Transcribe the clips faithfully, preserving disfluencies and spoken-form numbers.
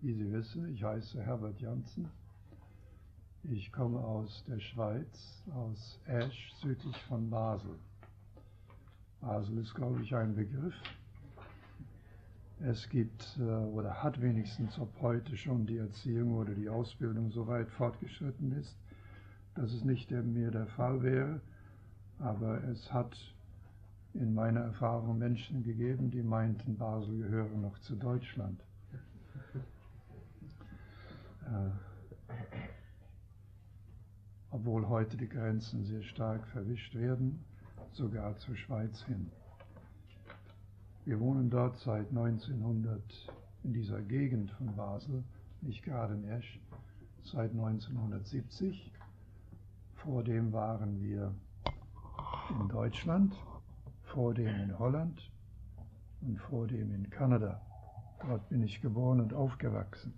Wie Sie wissen, ich heiße Herbert Janssen. Ich komme aus der Schweiz, aus Esch, südlich von Basel. Basel ist, glaube ich, ein Begriff. Es gibt äh, oder hat wenigstens ob heute schon die Erziehung oder die Ausbildung so weit fortgeschritten ist, dass es nicht mehr der Fall wäre. Aber es hat in meiner Erfahrung Menschen gegeben, die meinten, Basel gehöre noch zu Deutschland. Äh, obwohl heute die Grenzen sehr stark verwischt werden, sogar zur Schweiz hin. Wir wohnen dort seit neunzehnhundert in dieser Gegend von Basel, nicht gerade in Esch, seit neunzehnhundertsiebzig. Vordem waren wir in Deutschland, vordem in Holland und vordem in Kanada. Dort bin ich geboren und aufgewachsen.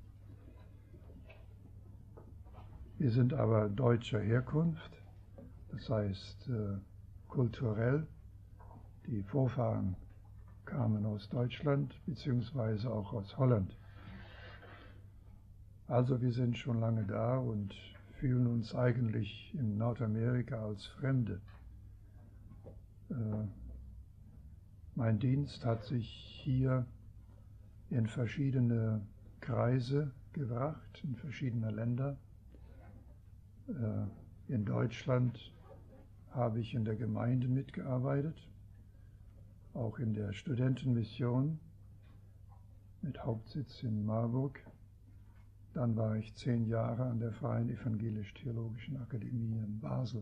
Wir sind aber deutscher Herkunft, das heißt äh, kulturell. Die Vorfahren kamen aus Deutschland beziehungsweise auch aus Holland. Also wir sind schon lange da und fühlen uns eigentlich in Nordamerika als Fremde. Äh, mein Dienst hat sich hier in verschiedene Kreise gebracht, in verschiedene Länder. Äh, in Deutschland habe ich in der Gemeinde mitgearbeitet, auch in der Studentenmission mit Hauptsitz in Marburg. Dann war ich zehn Jahre an der Freien Evangelisch-Theologischen Akademie in Basel.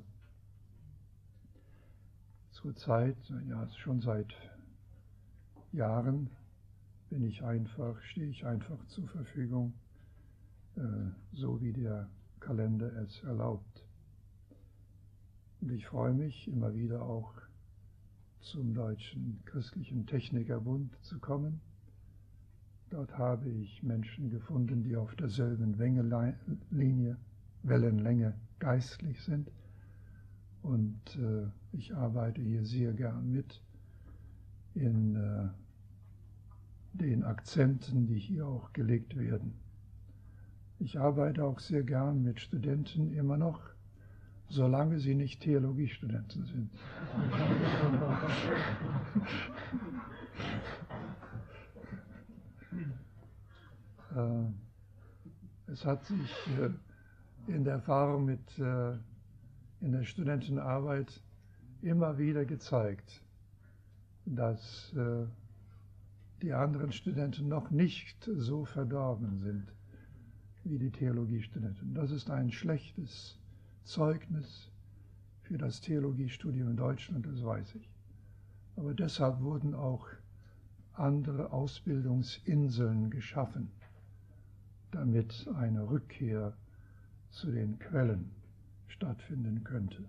Zurzeit, ja schon seit Jahren, bin ich einfach, stehe ich einfach zur Verfügung, äh, so wie der Kalender es erlaubt. Und ich freue mich immer wieder auch zum Deutschen Christlichen Technikerbund zu kommen. Dort habe ich Menschen gefunden, die auf derselben Linie, Wellenlänge geistlich sind. Und äh, ich arbeite hier sehr gern mit in äh, den Akzenten, die hier auch gelegt werden. Ich arbeite auch sehr gern mit Studenten immer noch, solange sie nicht Theologiestudenten sind. Es hat sich in der Erfahrung mit in der Studentenarbeit immer wieder gezeigt, dass die anderen Studenten noch nicht so verdorben sind wie die Theologiestudenten. Das ist ein schlechtes Zeugnis für das Theologiestudium in Deutschland, das weiß ich. Aber deshalb wurden auch andere Ausbildungsinseln geschaffen, damit eine Rückkehr zu den Quellen stattfinden könnte.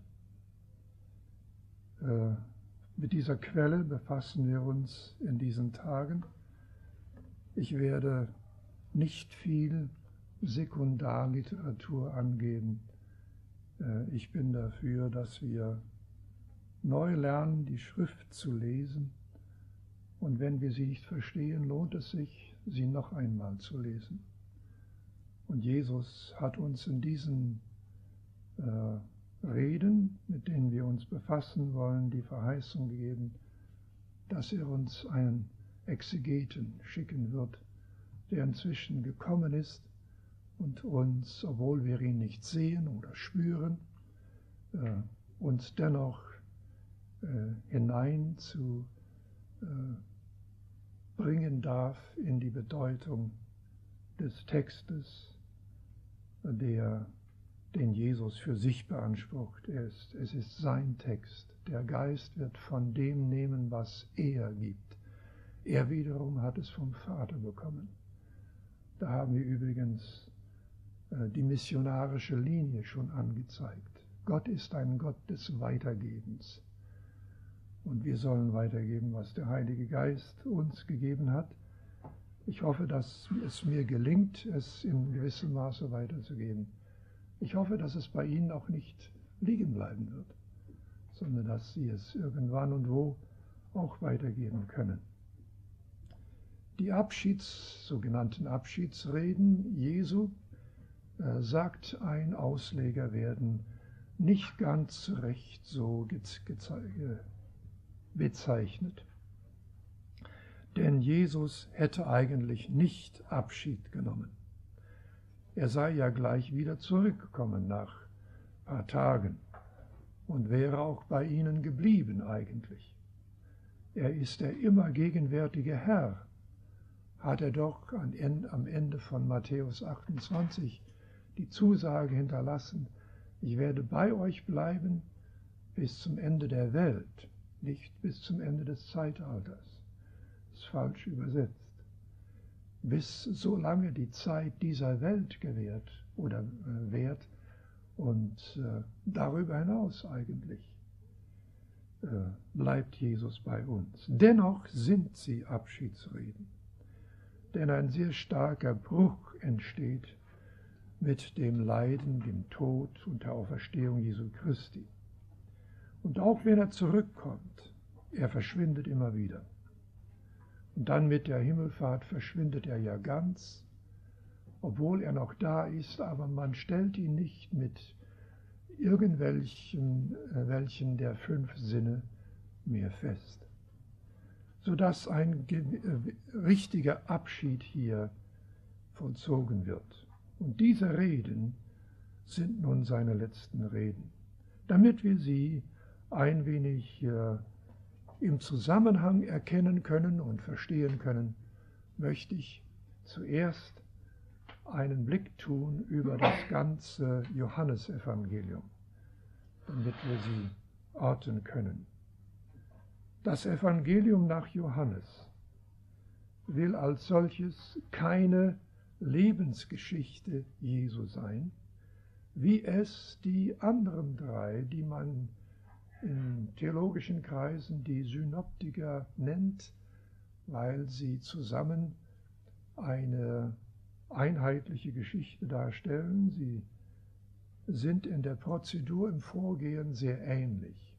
Äh, mit dieser Quelle befassen wir uns in diesen Tagen. Ich werde nicht viel Sekundarliteratur angeben. Äh, ich bin dafür, dass wir neu lernen, die Schrift zu lesen. Und wenn wir sie nicht verstehen, lohnt es sich, sie noch einmal zu lesen. Und Jesus hat uns in diesen äh, Reden, mit denen wir uns befassen wollen, die Verheißung gegeben, dass er uns einen Exegeten schicken wird, der inzwischen gekommen ist und uns, obwohl wir ihn nicht sehen oder spüren, äh, uns dennoch äh, hinein zu äh, bringen darf in die Bedeutung des Textes, der, den Jesus für sich beansprucht. Er ist, es ist sein Text. Der Geist wird von dem nehmen, was er gibt. Er wiederum hat es vom Vater bekommen. Da haben wir übrigens äh, die missionarische Linie schon angezeigt. Gott ist ein Gott des Weitergebens. Und wir sollen weitergeben, was der Heilige Geist uns gegeben hat. Ich hoffe, dass es mir gelingt, es in gewissem Maße weiterzugeben. Ich hoffe, dass es bei Ihnen auch nicht liegen bleiben wird, sondern dass Sie es irgendwann und wo auch weitergeben können. Die Abschieds, sogenannten Abschiedsreden Jesu, äh, sagt ein Ausleger, werden nicht ganz recht so bezeichnet. Denn Jesus hätte eigentlich nicht Abschied genommen. Er sei ja gleich wieder zurückgekommen nach ein paar Tagen und wäre auch bei ihnen geblieben eigentlich. Er ist der immer gegenwärtige Herr, hat er doch am Ende von Matthäus achtundzwanzig die Zusage hinterlassen, ich werde bei euch bleiben bis zum Ende der Welt, nicht bis zum Ende des Zeitalters. Das ist falsch übersetzt. Bis solange die Zeit dieser Welt gewährt oder äh, währt und äh, darüber hinaus eigentlich äh, bleibt Jesus bei uns. Dennoch sind sie Abschiedsreden, denn ein sehr starker Bruch entsteht mit dem Leiden, dem Tod und der Auferstehung Jesu Christi. Und auch wenn er zurückkommt, er verschwindet immer wieder. Und dann mit der Himmelfahrt verschwindet er ja ganz, obwohl er noch da ist, aber man stellt ihn nicht mit irgendwelchen äh, welchen der fünf Sinne mehr fest, sodass ein äh, richtiger Abschied hier vollzogen wird. Und diese Reden sind nun seine letzten Reden. Damit wir sie ein wenig äh, im Zusammenhang erkennen können und verstehen können, möchte ich zuerst einen Blick tun über das ganze Johannesevangelium, damit wir sie orten können. Das Evangelium nach Johannes will als solches keine Lebensgeschichte Jesu sein, wie es die anderen drei, die man in theologischen Kreisen die Synoptiker nennt, weil sie zusammen eine einheitliche Geschichte darstellen. Sie sind in der Prozedur, im Vorgehen sehr ähnlich.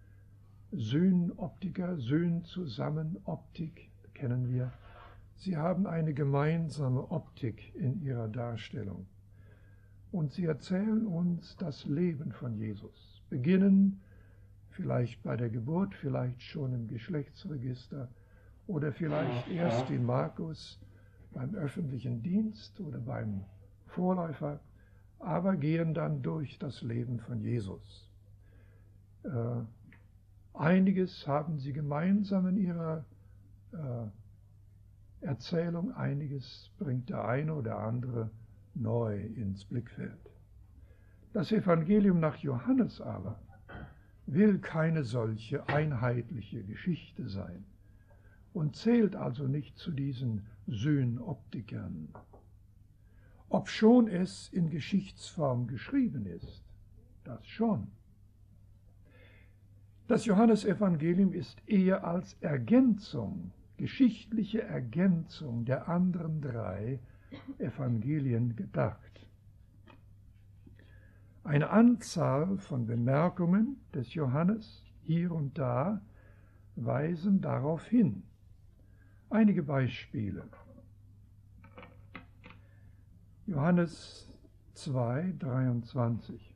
Synoptiker, Syn zusammen, Optik kennen wir. Sie haben eine gemeinsame Optik in ihrer Darstellung. Und sie erzählen uns das Leben von Jesus, beginnen vielleicht bei der Geburt, vielleicht schon im Geschlechtsregister oder vielleicht erst wie Markus beim öffentlichen Dienst oder beim Vorläufer, aber gehen dann durch das Leben von Jesus. Äh, einiges haben sie gemeinsam in ihrer äh, Erzählung, einiges bringt der eine oder andere neu ins Blickfeld. Das Evangelium nach Johannes aber will keine solche einheitliche Geschichte sein und zählt also nicht zu diesen Synoptikern, obschon es in Geschichtsform geschrieben ist, das schon. Das Johannesevangelium ist eher als Ergänzung, geschichtliche Ergänzung der anderen drei Evangelien gedacht. Eine Anzahl von Bemerkungen des Johannes hier und da weisen darauf hin. Einige Beispiele. Johannes zwei, dreiundzwanzig.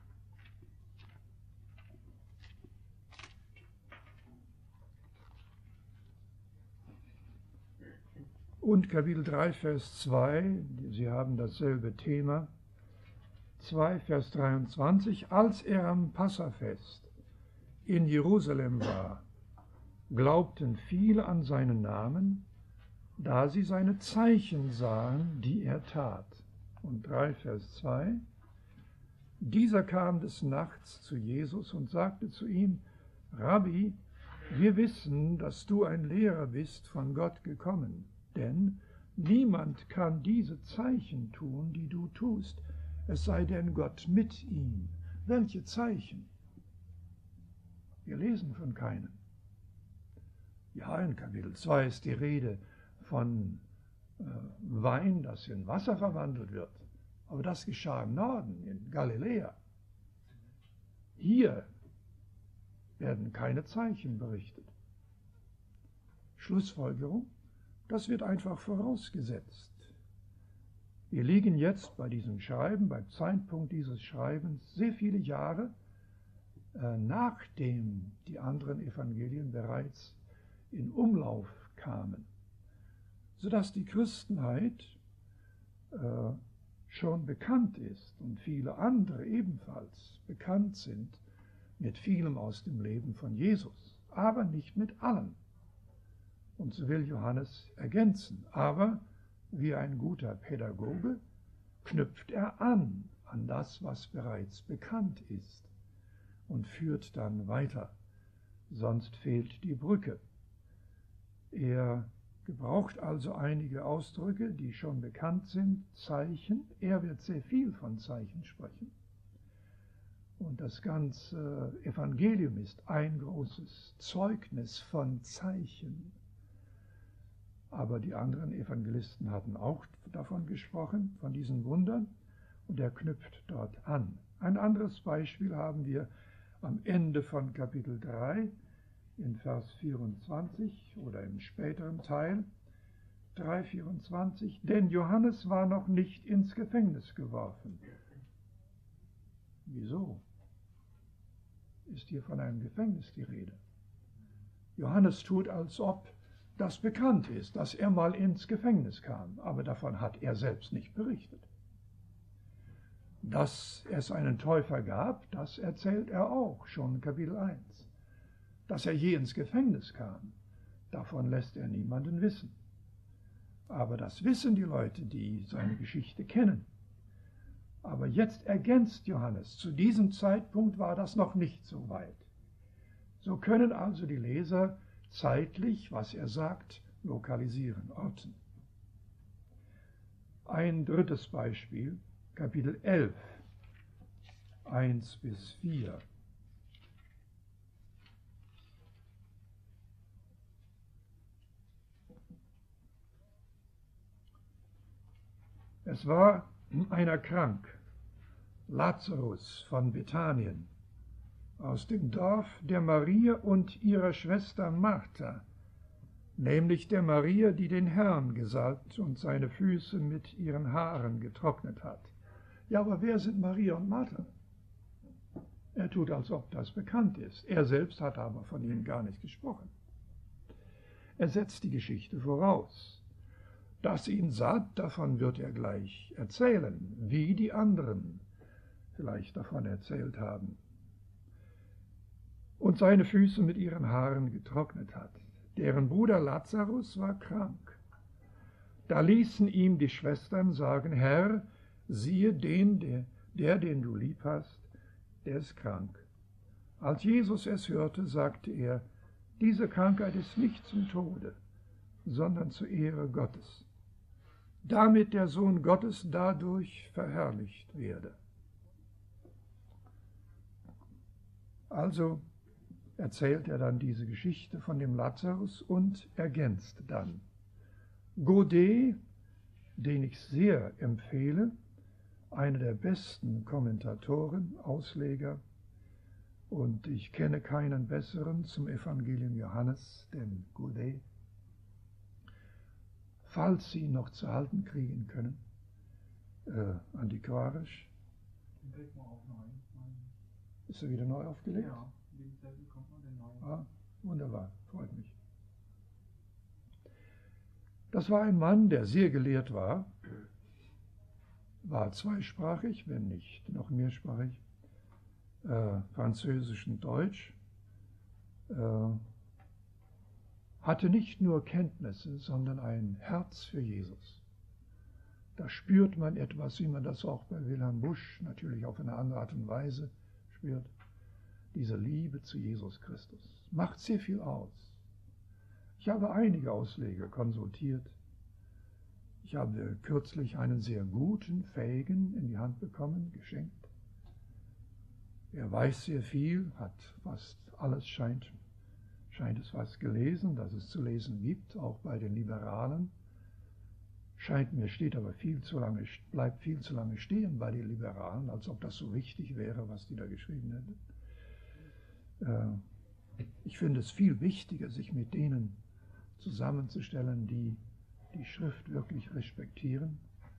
Und Kapitel drei, Vers zwei, Sie haben dasselbe Thema. zwei, Vers dreiundzwanzig, als er am Passafest in Jerusalem war, glaubten viele an seinen Namen, da sie seine Zeichen sahen, die er tat. Und drei, Vers zwei, dieser kam des Nachts zu Jesus und sagte zu ihm, Rabbi, wir wissen, dass du ein Lehrer bist, von Gott gekommen, denn niemand kann diese Zeichen tun, die du tust, es sei denn Gott mit ihm. Welche Zeichen? Wir lesen von keinem. Ja, in Kapitel zwei ist die Rede von äh, Wein, das in Wasser verwandelt wird. Aber das geschah im Norden, in Galiläa. Hier werden keine Zeichen berichtet. Schlussfolgerung, Das wird einfach vorausgesetzt. Wir liegen jetzt bei diesem Schreiben, beim Zeitpunkt dieses Schreibens, sehr viele Jahre, äh, nachdem die anderen Evangelien bereits in Umlauf kamen, sodass die Christenheit äh, schon bekannt ist und viele andere ebenfalls bekannt sind mit vielem aus dem Leben von Jesus, aber nicht mit allem. Und so will Johannes ergänzen, aber wie ein guter Pädagoge knüpft er an an das, was bereits bekannt ist und führt dann weiter, sonst fehlt die Brücke. Er gebraucht also einige Ausdrücke, die schon bekannt sind, Zeichen. Er wird sehr viel von Zeichen sprechen. Und das ganze Evangelium ist ein großes Zeugnis von Zeichen. Aber die anderen Evangelisten hatten auch davon gesprochen, von diesen Wundern, und er knüpft dort an. Ein anderes Beispiel haben wir am Ende von Kapitel drei, in Vers vierundzwanzig oder im späteren Teil, drei vierundzwanzig, denn Johannes war noch nicht ins Gefängnis geworfen. Wieso? Ist hier von einem Gefängnis die Rede? Johannes tut, als ob das bekannt ist, dass er mal ins Gefängnis kam, aber davon hat er selbst nicht berichtet. Dass es einen Täufer gab, das erzählt er auch schon in Kapitel eins. Dass er je ins Gefängnis kam, davon lässt er niemanden wissen. Aber das wissen die Leute, die seine Geschichte kennen. Aber jetzt ergänzt Johannes, zu diesem Zeitpunkt war das noch nicht so weit. So können also die Leser zeitlich, was er sagt, lokalisieren, orten. Ein drittes Beispiel, Kapitel elf, eins bis vier. Es war einer krank, Lazarus von Bethanien, aus dem Dorf der Maria und ihrer Schwester Martha, nämlich der Maria, die den Herrn gesalbt und seine Füße mit ihren Haaren getrocknet hat. Ja, aber wer sind Maria und Martha? Er tut, als ob das bekannt ist. Er selbst hat aber von ihnen gar nicht gesprochen. Er setzt die Geschichte voraus. Dass ihn satt, davon wird er gleich erzählen, wie die anderen vielleicht davon erzählt haben. Und seine Füße mit ihren Haaren getrocknet hat. Deren Bruder Lazarus war krank. Da ließen ihm die Schwestern sagen, Herr, siehe den, der, der, den du lieb hast, der ist krank. Als Jesus es hörte, sagte er, diese Krankheit ist nicht zum Tode, sondern zur Ehre Gottes, damit der Sohn Gottes dadurch verherrlicht werde. Also erzählt er dann diese Geschichte von dem Lazarus und ergänzt dann. Godet, den ich sehr empfehle, einer der besten Kommentatoren, Ausleger, und ich kenne keinen besseren zum Evangelium Johannes, denn Godet, falls Sie ihn noch zu halten kriegen können, äh, antiquarisch. Den kriegt man auch neu. Ist er wieder neu aufgelegt? Ja, wie bekommt man den neu? Ah, wunderbar, freut mich. Das war ein Mann, der sehr gelehrt war, war zweisprachig, wenn nicht noch mehrsprachig, äh, Französisch und Deutsch, äh, hatte nicht nur Kenntnisse, sondern ein Herz für Jesus. Da spürt man etwas, wie man das auch bei Wilhelm Busch natürlich auf eine andere Art und Weise spürt. Diese Liebe zu Jesus Christus macht sehr viel aus. Ich habe einige Ausleger konsultiert. Ich habe kürzlich einen sehr guten, fähigen in die Hand bekommen, geschenkt. Er weiß sehr viel, hat fast alles, scheint, scheint es fast gelesen, das es zu lesen gibt, auch bei den Liberalen. Scheint mir, steht aber viel zu lange, bleibt viel zu lange stehen bei den Liberalen, als ob das so wichtig wäre, was die da geschrieben hätten. Ich finde es viel wichtiger, sich mit denen zusammenzustellen, die die Schrift wirklich respektieren.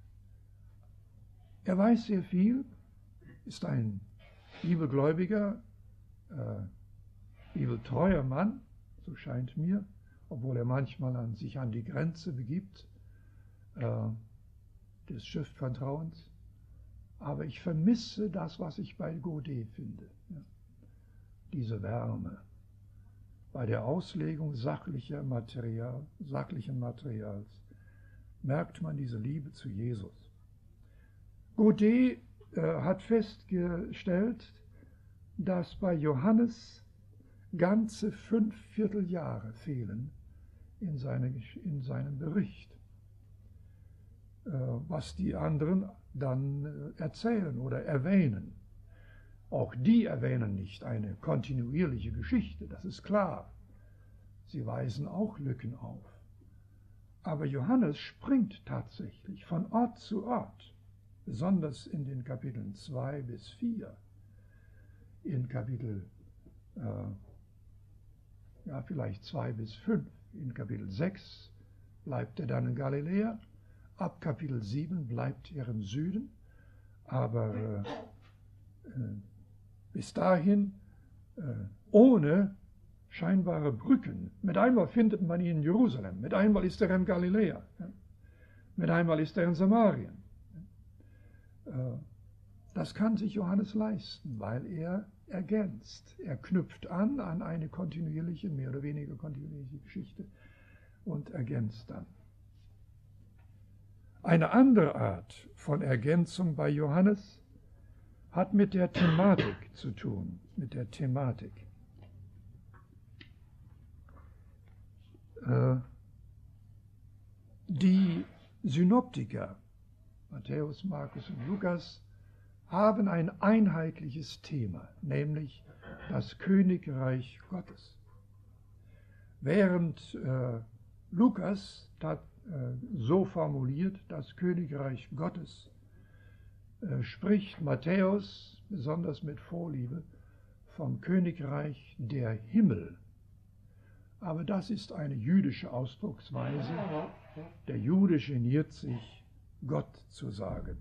Er weiß sehr viel, ist ein bibelgläubiger, äh, bibeltreuer Mann, so scheint mir, obwohl er manchmal an sich an die Grenze begibt äh, des Schriftvertrauens. Aber ich vermisse das, was ich bei Godet finde. Ja. Diese Wärme bei der Auslegung sachlicher Material, sachlichen Materials merkt man diese Liebe zu Jesus. Godet äh, hat festgestellt, dass bei Johannes ganze fünf Vierteljahre fehlen in, seine, in seinem Bericht, äh, was die anderen dann äh, erzählen oder erwähnen. Auch die erwähnen nicht eine kontinuierliche Geschichte, das ist klar. Sie weisen auch Lücken auf. Aber Johannes springt tatsächlich von Ort zu Ort, besonders in den Kapiteln zwei bis vier. In Kapitel, äh, ja vielleicht zwei bis fünf, in Kapitel sechs bleibt er dann in Galiläa, ab Kapitel sieben bleibt er im Süden, aber äh, äh, bis dahin äh, ohne scheinbare Brücken. Mit einmal findet man ihn in Jerusalem, mit einmal ist er in Galiläa, ja. Mit einmal ist er in Samarien. Äh, das kann sich Johannes leisten, weil er ergänzt. Er knüpft an an eine kontinuierliche, mehr oder weniger kontinuierliche Geschichte und ergänzt dann. Eine andere Art von Ergänzung bei Johannes hat mit der Thematik zu tun, mit der Thematik. Äh, die Synoptiker, Matthäus, Markus und Lukas, haben ein einheitliches Thema, nämlich das Königreich Gottes. Während äh, Lukas tat, äh, so formuliert, das Königreich Gottes, äh, spricht Matthäus besonders mit Vorliebe vom Königreich der Himmel. Aber das ist eine jüdische Ausdrucksweise. Der Jude geniert sich, Gott zu sagen.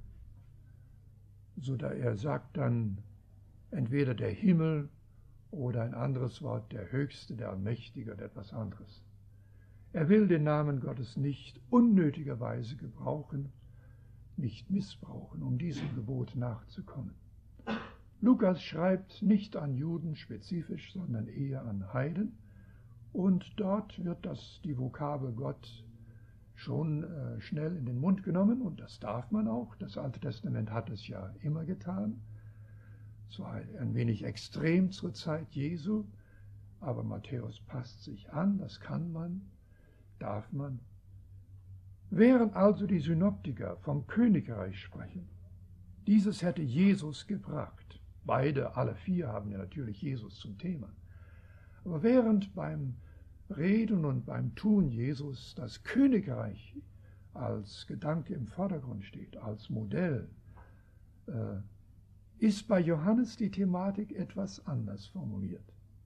So da er sagt dann entweder der Himmel oder ein anderes Wort, der Höchste, der Allmächtige oder etwas anderes. Er will den Namen Gottes nicht unnötigerweise gebrauchen, nicht missbrauchen, um diesem Gebot nachzukommen. Lukas schreibt nicht an Juden spezifisch, sondern eher an Heiden, und dort wird das, die Vokabel Gott schon äh, schnell in den Mund genommen, und das darf man auch. Das Alte Testament hat es ja immer getan. Zwar ein wenig extrem zur Zeit Jesu, aber Matthäus passt sich an, das kann man, darf man. Während also die Synoptiker vom Königreich sprechen, dieses hätte Jesus gebracht. Beide, alle vier haben ja natürlich Jesus zum Thema. Aber während beim Reden und beim Tun Jesus das Königreich als Gedanke im Vordergrund steht, als Modell, äh, ist bei Johannes die Thematik etwas anders formuliert.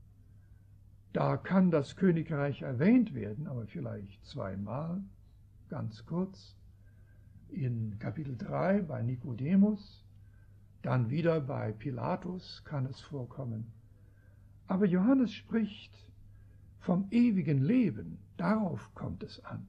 Da kann das Königreich erwähnt werden, aber vielleicht zweimal, ganz kurz, in Kapitel drei bei Nikodemus, dann wieder bei Pilatus kann es vorkommen. Aber Johannes spricht vom ewigen Leben, darauf kommt es an.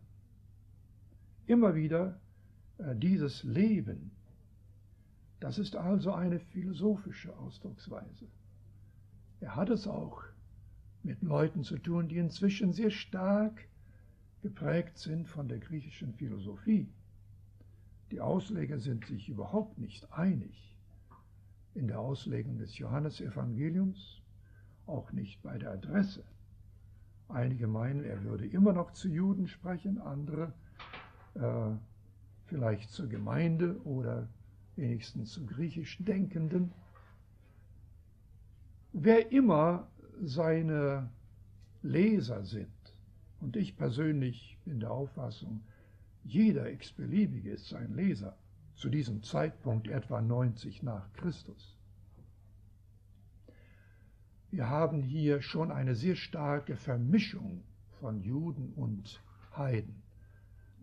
Immer wieder äh, dieses Leben, das ist also eine philosophische Ausdrucksweise. Er hat es auch mit Leuten zu tun, die inzwischen sehr stark geprägt sind von der griechischen Philosophie. Die Ausleger sind sich überhaupt nicht einig in der Auslegung des Johannesevangeliums, auch nicht bei der Adresse. Einige meinen, er würde immer noch zu Juden sprechen, andere äh, vielleicht zur Gemeinde oder wenigstens zu griechisch Denkenden. Wer immer seine Leser sind, und ich persönlich bin der Auffassung, jeder x-beliebige ist sein Leser, zu diesem Zeitpunkt etwa neunzig nach Christus. Wir haben hier schon eine sehr starke Vermischung von Juden und Heiden.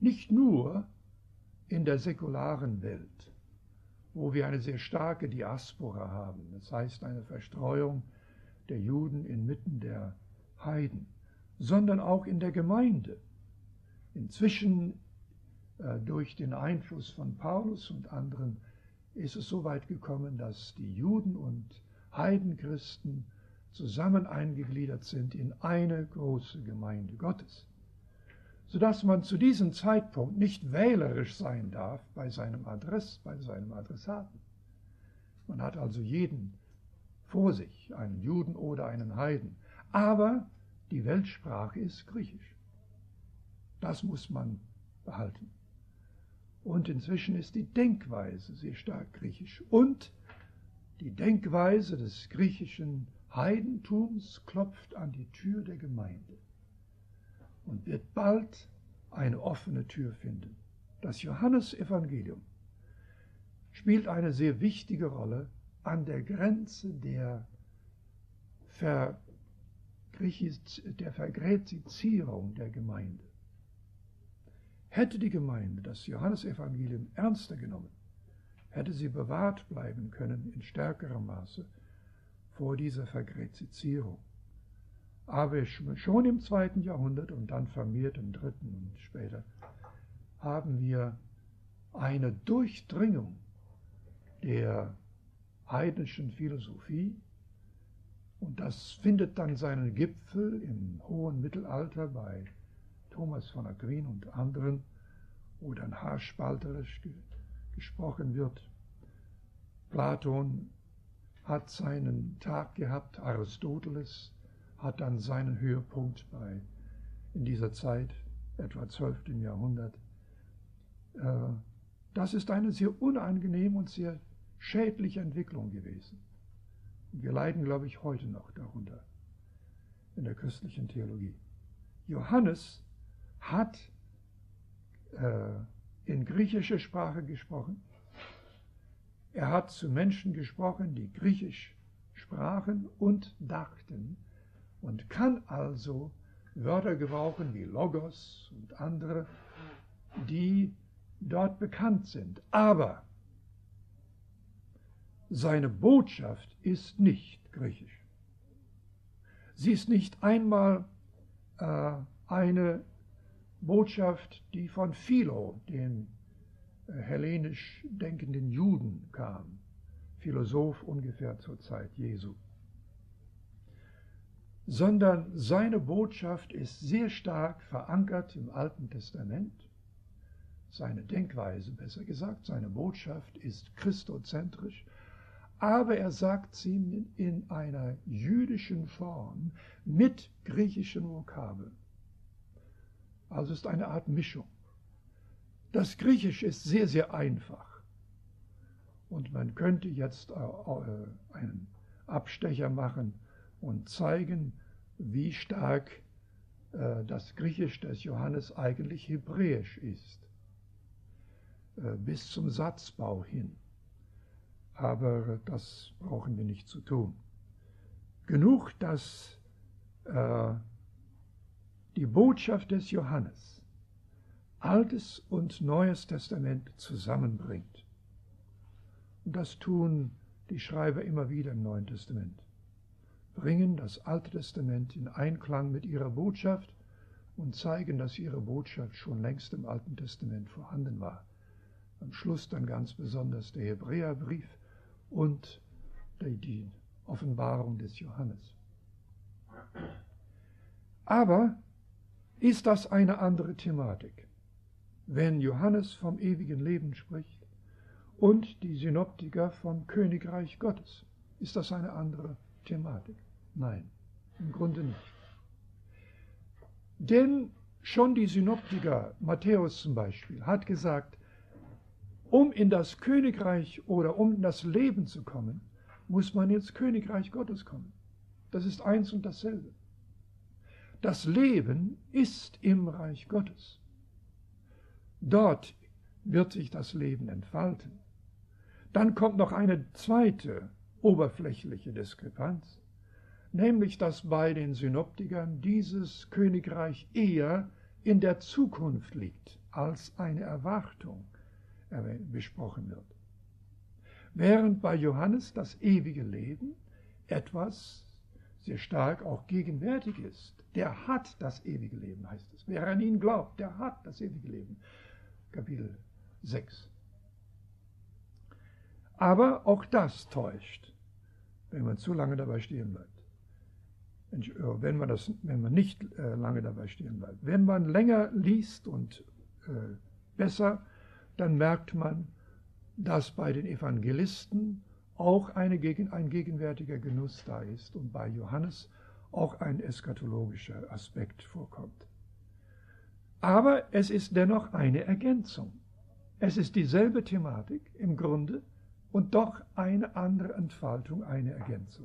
nicht nur in der säkularen Welt, wo wir eine sehr starke Diaspora haben, das heißt eine Verstreuung der Juden inmitten der Heiden, sondern auch in der Gemeinde. Inzwischen äh, durch den Einfluss von Paulus und anderen ist es so weit gekommen, dass die Juden und Heidenchristen zusammen eingegliedert sind in eine große Gemeinde Gottes, sodass man zu diesem Zeitpunkt nicht wählerisch sein darf bei seinem Adress, bei seinem Adressaten. Man hat also jeden vor sich, einen Juden oder einen Heiden, aber die Weltsprache ist Griechisch. Das muss man behalten. Und inzwischen ist die Denkweise sehr stark griechisch. Und die Denkweise des griechischen Heidentums klopft an die Tür der Gemeinde und wird bald eine offene Tür finden. Das Johannesevangelium spielt eine sehr wichtige Rolle an der Grenze der, Ver der Vergräzizierung der Gemeinde. Hätte die Gemeinde das Johannesevangelium ernster genommen, hätte sie bewahrt bleiben können in stärkerem Maße vor dieser Vergräzizierung. Aber schon im zweiten Jahrhundert und dann vermehrt im dritten und später haben wir eine Durchdringung der heidnischen Philosophie, und das findet dann seinen Gipfel im hohen Mittelalter bei Thomas von Aquin und anderen, wo dann haarspalterisch ge gesprochen wird. Platon hat seinen Tag gehabt, Aristoteles hat dann seinen Höhepunkt bei, in dieser Zeit, etwa zwölften Jahrhundert. Das ist eine sehr unangenehme und sehr schädliche Entwicklung gewesen. Wir leiden, glaube ich, heute noch darunter in der christlichen Theologie. Johannes hat äh, in griechischer Sprache gesprochen. Er hat zu Menschen gesprochen, die Griechisch sprachen und dachten, und kann also Wörter gebrauchen wie Logos und andere, die dort bekannt sind. Aber seine Botschaft ist nicht griechisch. Sie ist nicht einmal äh, eine Botschaft, die von Philo, dem äh, hellenisch denkenden Juden, kam, Philosoph ungefähr zur Zeit Jesu, sondern seine Botschaft ist sehr stark verankert im Alten Testament. Seine Denkweise, besser gesagt, seine Botschaft ist christozentrisch, aber er sagt sie in einer jüdischen Form mit griechischen Vokabeln. Also ist eine Art Mischung. Das Griechisch ist sehr, sehr einfach. Und man könnte jetzt einen Abstecher machen und zeigen, wie stark das Griechisch des Johannes eigentlich hebräisch ist, bis zum Satzbau hin. Aber das brauchen wir nicht zu tun. Genug, dass äh, die Botschaft des Johannes Altes und Neues Testament zusammenbringt. Und das tun die Schreiber immer wieder im Neuen Testament. Bringen das Alte Testament in Einklang mit ihrer Botschaft und zeigen, dass ihre Botschaft schon längst im Alten Testament vorhanden war. Am Schluss dann ganz besonders der Hebräerbrief und die Offenbarung des Johannes. Aber ist das eine andere Thematik? Wenn Johannes vom ewigen Leben spricht und die Synoptiker vom Königreich Gottes, ist das eine andere Thematik? Nein, im Grunde nicht. Denn schon die Synoptiker, Matthäus zum Beispiel, hat gesagt, um in das Königreich oder um in das Leben zu kommen, muss man ins Königreich Gottes kommen. Das ist eins und dasselbe. Das Leben ist im Reich Gottes. Dort wird sich das Leben entfalten. Dann kommt noch eine zweite oberflächliche Diskrepanz, nämlich dass bei den Synoptikern dieses Königreich eher in der Zukunft liegt. als eine Erwartung besprochen wird. Während bei Johannes das ewige Leben etwas sehr stark auch gegenwärtig ist. Der hat das ewige Leben, heißt es. Wer an ihn glaubt, der hat das ewige Leben. Kapitel sechs. Aber auch das täuscht, wenn man zu lange dabei stehen bleibt. Wenn man, das, wenn man nicht äh, lange dabei stehen bleibt. Wenn man länger liest und äh, besser, dann merkt man, dass bei den Evangelisten auch eine, ein gegenwärtiger Genuss da ist und bei Johannes auch ein eschatologischer Aspekt vorkommt. Aber es ist dennoch eine Ergänzung. Es ist dieselbe Thematik im Grunde und doch eine andere Entfaltung, eine Ergänzung.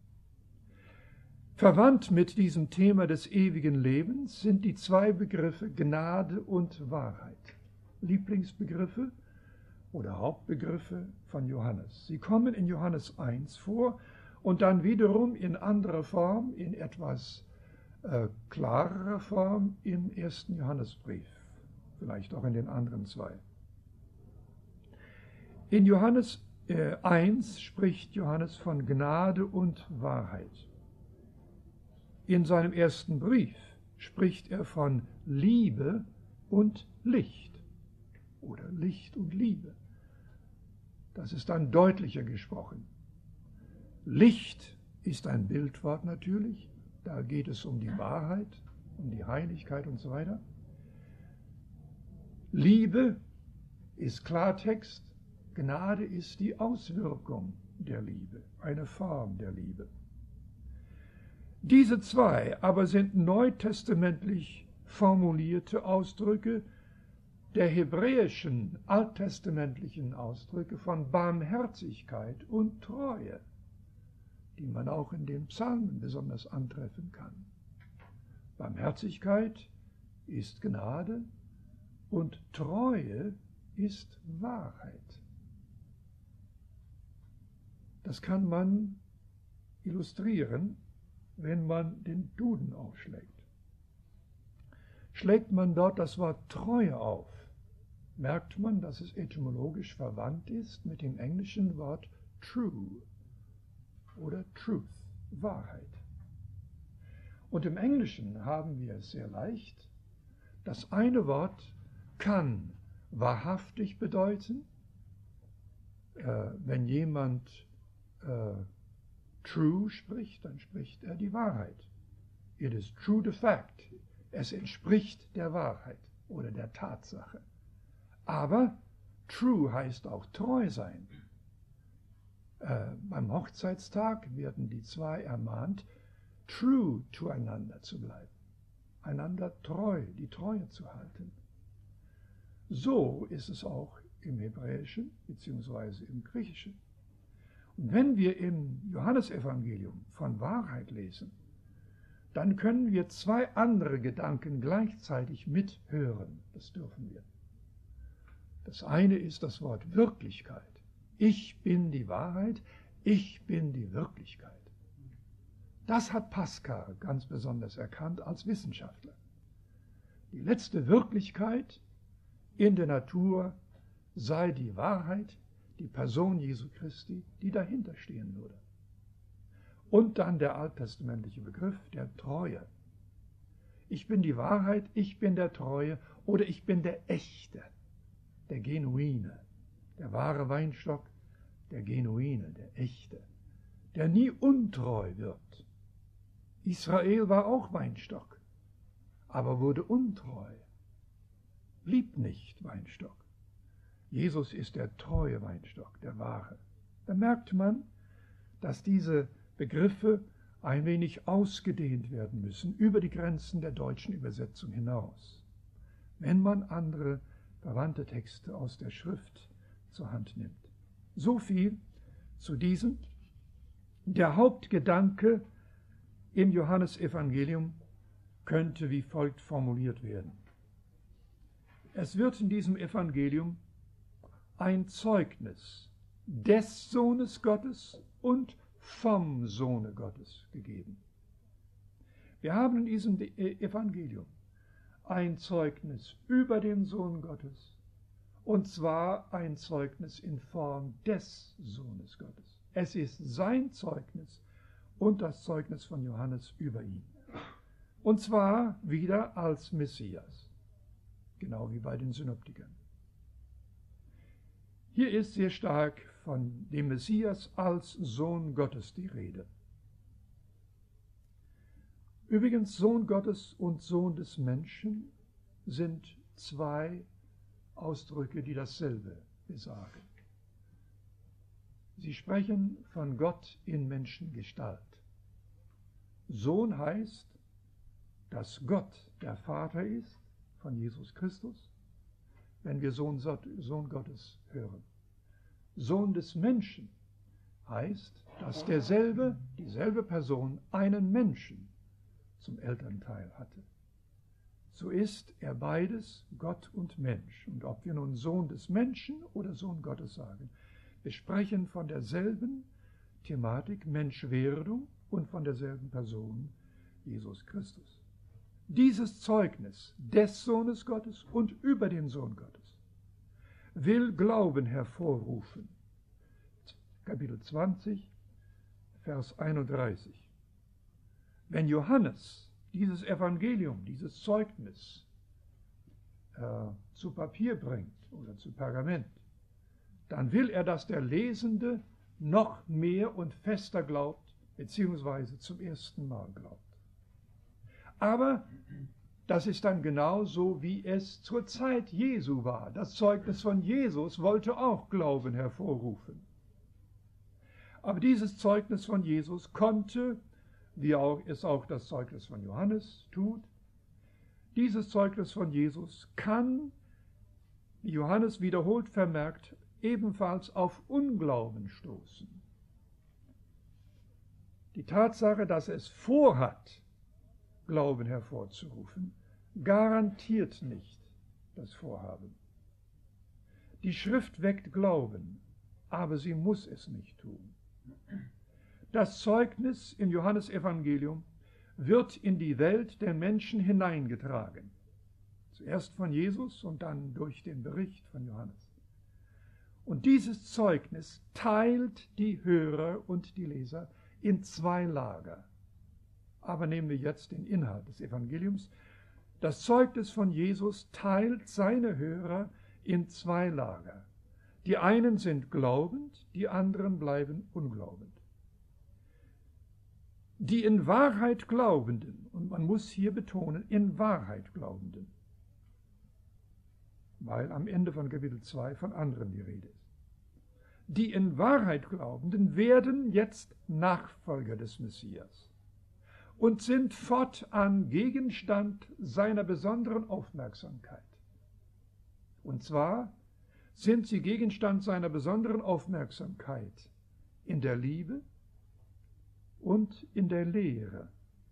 Verwandt mit diesem Thema des ewigen Lebens sind die zwei Begriffe Gnade und Wahrheit. Lieblingsbegriffe oder Hauptbegriffe von Johannes. Sie kommen in Johannes eins vor und dann wiederum in anderer Form, in etwas äh, klarerer Form im ersten Johannesbrief, vielleicht auch in den anderen zwei. In Johannes äh, eins spricht Johannes von Gnade und Wahrheit. In seinem ersten Brief spricht er von Liebe und Licht oder Licht und Liebe. Das ist dann deutlicher gesprochen. Licht ist ein Bildwort natürlich, da geht es um die Wahrheit, um die Heiligkeit und so weiter. Liebe ist Klartext, Gnade ist die Auswirkung der Liebe, eine Form der Liebe. Diese zwei aber sind neutestamentlich formulierte Ausdrücke der hebräischen, alttestamentlichen Ausdrücke von Barmherzigkeit und Treue, die man auch in den Psalmen besonders antreffen kann. Barmherzigkeit ist Gnade und Treue ist Wahrheit. Das kann man illustrieren, wenn man den Duden aufschlägt. Schlägt man dort das Wort Treue auf, merkt man, dass es etymologisch verwandt ist mit dem englischen Wort true oder truth, Wahrheit. Und im Englischen haben wir es sehr leicht. Das eine Wort kann wahrhaftig bedeuten, äh, wenn jemand äh, true spricht, dann spricht er die Wahrheit. It is true to fact. Es entspricht der Wahrheit oder der Tatsache. Aber true heißt auch treu sein. Äh, beim Hochzeitstag werden die zwei ermahnt, true zueinander zu bleiben, einander treu, die Treue zu halten. So ist es auch im Hebräischen bzw. im Griechischen. Und wenn wir im Johannesevangelium von Wahrheit lesen, dann können wir zwei andere Gedanken gleichzeitig mithören. Das dürfen wir. Das eine ist das Wort Wirklichkeit. Ich bin die Wahrheit, ich bin die Wirklichkeit. Das hat Pascal ganz besonders erkannt als Wissenschaftler. Die letzte Wirklichkeit in der Natur sei die Wahrheit, die Person Jesu Christi, die dahinter stehen würde. Und dann der alttestamentliche Begriff der Treue. Ich bin die Wahrheit, ich bin der Treue oder ich bin der Echte, der Genuine, der wahre Weinstock, der Genuine, der Echte, der nie untreu wird. Israel war auch Weinstock, aber wurde untreu, blieb nicht Weinstock. Jesus ist der treue Weinstock, der wahre. Da merkt man, dass diese Begriffe ein wenig ausgedehnt werden müssen über die Grenzen der deutschen Übersetzung hinaus, wenn man andere verwandte Texte aus der Schrift zur Hand nimmt. So viel zu diesem. Der Hauptgedanke im Johannesevangelium könnte wie folgt formuliert werden. Es wird in diesem Evangelium ein Zeugnis des Sohnes Gottes und vom Sohne Gottes gegeben. Wir haben in diesem Evangelium ein Zeugnis über den Sohn Gottes, und zwar ein Zeugnis in Form des Sohnes Gottes. Es ist sein Zeugnis und das Zeugnis von Johannes über ihn. Und zwar wieder als Messias, genau wie bei den Synoptikern. Hier ist sehr stark von dem Messias als Sohn Gottes die Rede. Übrigens, Sohn Gottes und Sohn des Menschen sind zwei Ausdrücke, die dasselbe besagen. Sie sprechen von Gott in Menschengestalt. Sohn heißt, dass Gott der Vater ist von Jesus Christus, wenn wir Sohn, Sohn Gottes hören. Sohn des Menschen heißt, dass derselbe, dieselbe Person einen Menschen zum Elternteil hatte. So ist er beides, Gott und Mensch. Und ob wir nun Sohn des Menschen oder Sohn Gottes sagen, wir sprechen von derselben Thematik Menschwerdung und von derselben Person, Jesus Christus. Dieses Zeugnis des Sohnes Gottes und über den Sohn Gottes will Glauben hervorrufen. Kapitel zwanzig, Vers einunddreißig. Wenn Johannes dieses Evangelium, dieses Zeugnis äh, zu Papier bringt oder zu Pergament, dann will er, dass der Lesende noch mehr und fester glaubt, beziehungsweise zum ersten Mal glaubt. Aber das ist dann genauso, wie es zur Zeit Jesu war. Das Zeugnis von Jesus wollte auch Glauben hervorrufen. Aber dieses Zeugnis von Jesus konnte, wie auch, es auch das Zeugnis von Johannes tut, dieses Zeugnis von Jesus kann, wie Johannes wiederholt vermerkt, ebenfalls auf Unglauben stoßen. Die Tatsache, dass es vorhat, Glauben hervorzurufen, garantiert nicht das Vorhaben. Die Schrift weckt Glauben, aber sie muss es nicht tun. Das Zeugnis im Johannesevangelium wird in die Welt der Menschen hineingetragen. Zuerst von Jesus und dann durch den Bericht von Johannes. Und dieses Zeugnis teilt die Hörer und die Leser in zwei Lager. Aber nehmen wir jetzt den Inhalt des Evangeliums. Das Zeugnis von Jesus teilt seine Hörer in zwei Lager. Die einen sind glaubend, die anderen bleiben unglaubend. Die in Wahrheit Glaubenden, und man muss hier betonen, in Wahrheit Glaubenden, weil am Ende von Kapitel zwei von anderen die Rede ist. Die in Wahrheit Glaubenden werden jetzt Nachfolger des Messias und sind fortan Gegenstand seiner besonderen Aufmerksamkeit. Und zwar sind sie Gegenstand seiner besonderen Aufmerksamkeit in der Liebe und in der Lehre.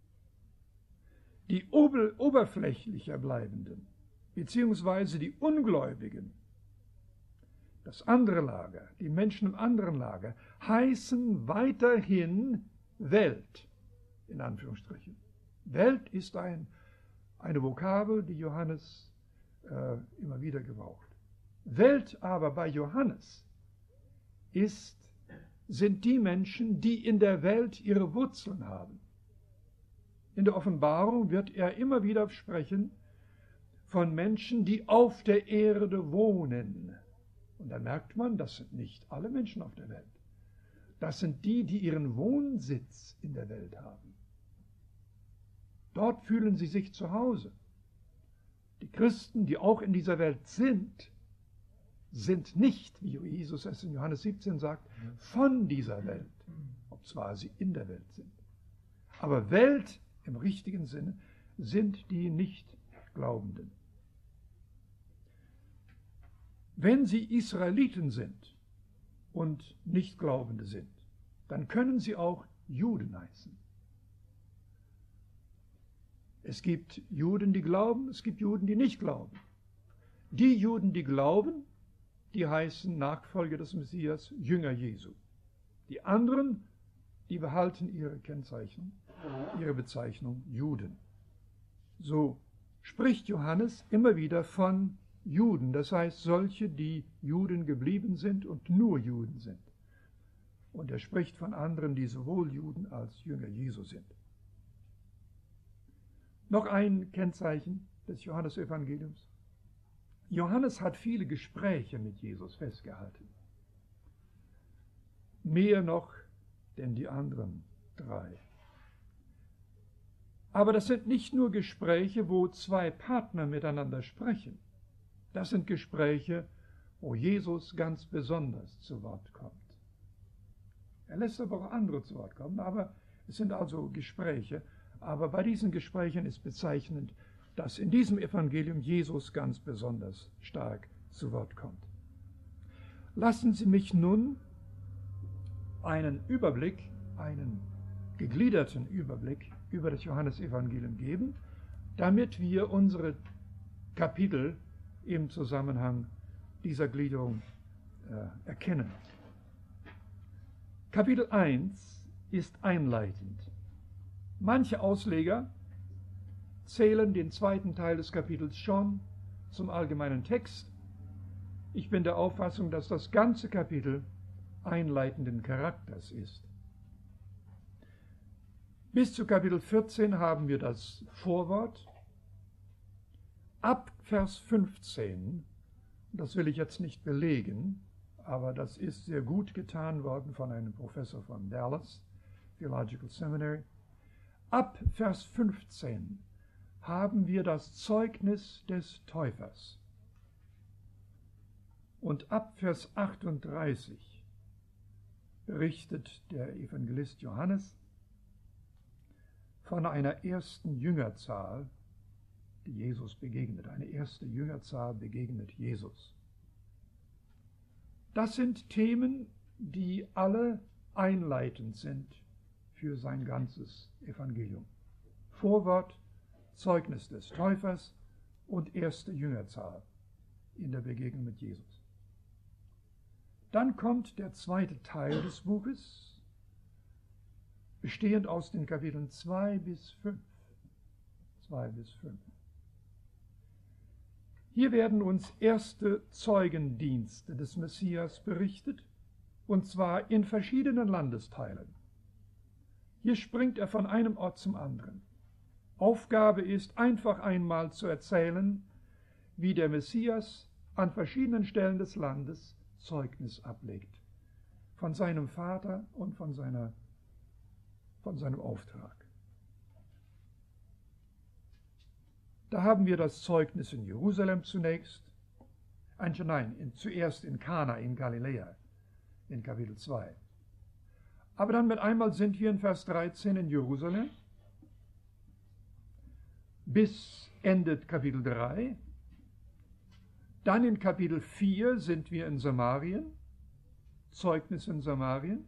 Die ober oberflächlicher Bleibenden, beziehungsweise die Ungläubigen, das andere Lager, die Menschen im anderen Lager, heißen weiterhin Welt, in Anführungsstrichen. Welt ist ein, eine Vokabel, die Johannes äh, immer wieder gebraucht. Welt aber bei Johannes ist, sind die Menschen, die in der Welt ihre Wurzeln haben. In der Offenbarung wird er immer wieder sprechen von Menschen, die auf der Erde wohnen. Und da merkt man, das sind nicht alle Menschen auf der Welt. Das sind die, die ihren Wohnsitz in der Welt haben. Dort fühlen sie sich zu Hause. Die Christen, die auch in dieser Welt sind, sind nicht, wie Jesus es in Johannes siebzehn sagt, von dieser Welt, obzwar sie in der Welt sind. Aber Welt im richtigen Sinne sind die Nicht-Glaubenden. Wenn sie Israeliten sind und Nichtglaubende sind, dann können sie auch Juden heißen. Es gibt Juden, die glauben, es gibt Juden, die nicht glauben. Die Juden, die glauben, die heißen Nachfolger des Messias, Jünger Jesu. Die anderen, die behalten ihre Kennzeichnung, ihre Bezeichnung Juden. So spricht Johannes immer wieder von Juden, das heißt solche, die Juden geblieben sind und nur Juden sind. Und er spricht von anderen, die sowohl Juden als Jünger Jesu sind. Noch ein Kennzeichen des Johannesevangeliums. Johannes hat viele Gespräche mit Jesus festgehalten. Mehr noch denn die anderen drei. Aber das sind nicht nur Gespräche, wo zwei Partner miteinander sprechen. Das sind Gespräche, wo Jesus ganz besonders zu Wort kommt. Er lässt aber auch andere zu Wort kommen, aber es sind also Gespräche. Aber bei diesen Gesprächen ist bezeichnend, dass in diesem Evangelium Jesus ganz besonders stark zu Wort kommt. Lassen Sie mich nun einen Überblick, einen gegliederten Überblick über das Johannesevangelium geben, damit wir unsere Kapitel im Zusammenhang dieser Gliederung äh, erkennen. Kapitel eins ist einleitend. Manche Ausleger zählen den zweiten Teil des Kapitels schon zum allgemeinen Text. Ich bin der Auffassung, dass das ganze Kapitel einleitenden Charakters ist. Bis zu Kapitel vierzehn haben wir das Vorwort. Ab Vers fünfzehn, das will ich jetzt nicht belegen, aber das ist sehr gut getan worden von einem Professor von Dallas Theological Seminary. Ab Vers fünfzehn haben wir das Zeugnis des Täufers. Und ab Vers achtunddreißig berichtet der Evangelist Johannes von einer ersten Jüngerzahl, die Jesus begegnet. Eine erste Jüngerzahl begegnet Jesus. Das sind Themen, die alle einleitend sind für sein ganzes Evangelium. Vorwort, Zeugnis des Täufers und erste Jüngerzahl in der Begegnung mit Jesus. Dann kommt der zweite Teil des Buches, bestehend aus den Kapiteln zwei bis fünf. zwei bis fünf. Hier werden uns erste Zeugendienste des Messias berichtet, und zwar in verschiedenen Landesteilen. Hier springt er von einem Ort zum anderen. Aufgabe ist einfach einmal zu erzählen, wie der Messias an verschiedenen Stellen des Landes Zeugnis ablegt, von seinem Vater und von, seiner, von seinem Auftrag. Da haben wir das Zeugnis in Jerusalem zunächst, nein, in, zuerst in Kana in Galiläa, in Kapitel zwei. Aber dann mit einmal sind wir in Vers dreizehn in Jerusalem, bis endet Kapitel drei. Dann in Kapitel vier sind wir in Samarien, Zeugnis in Samarien.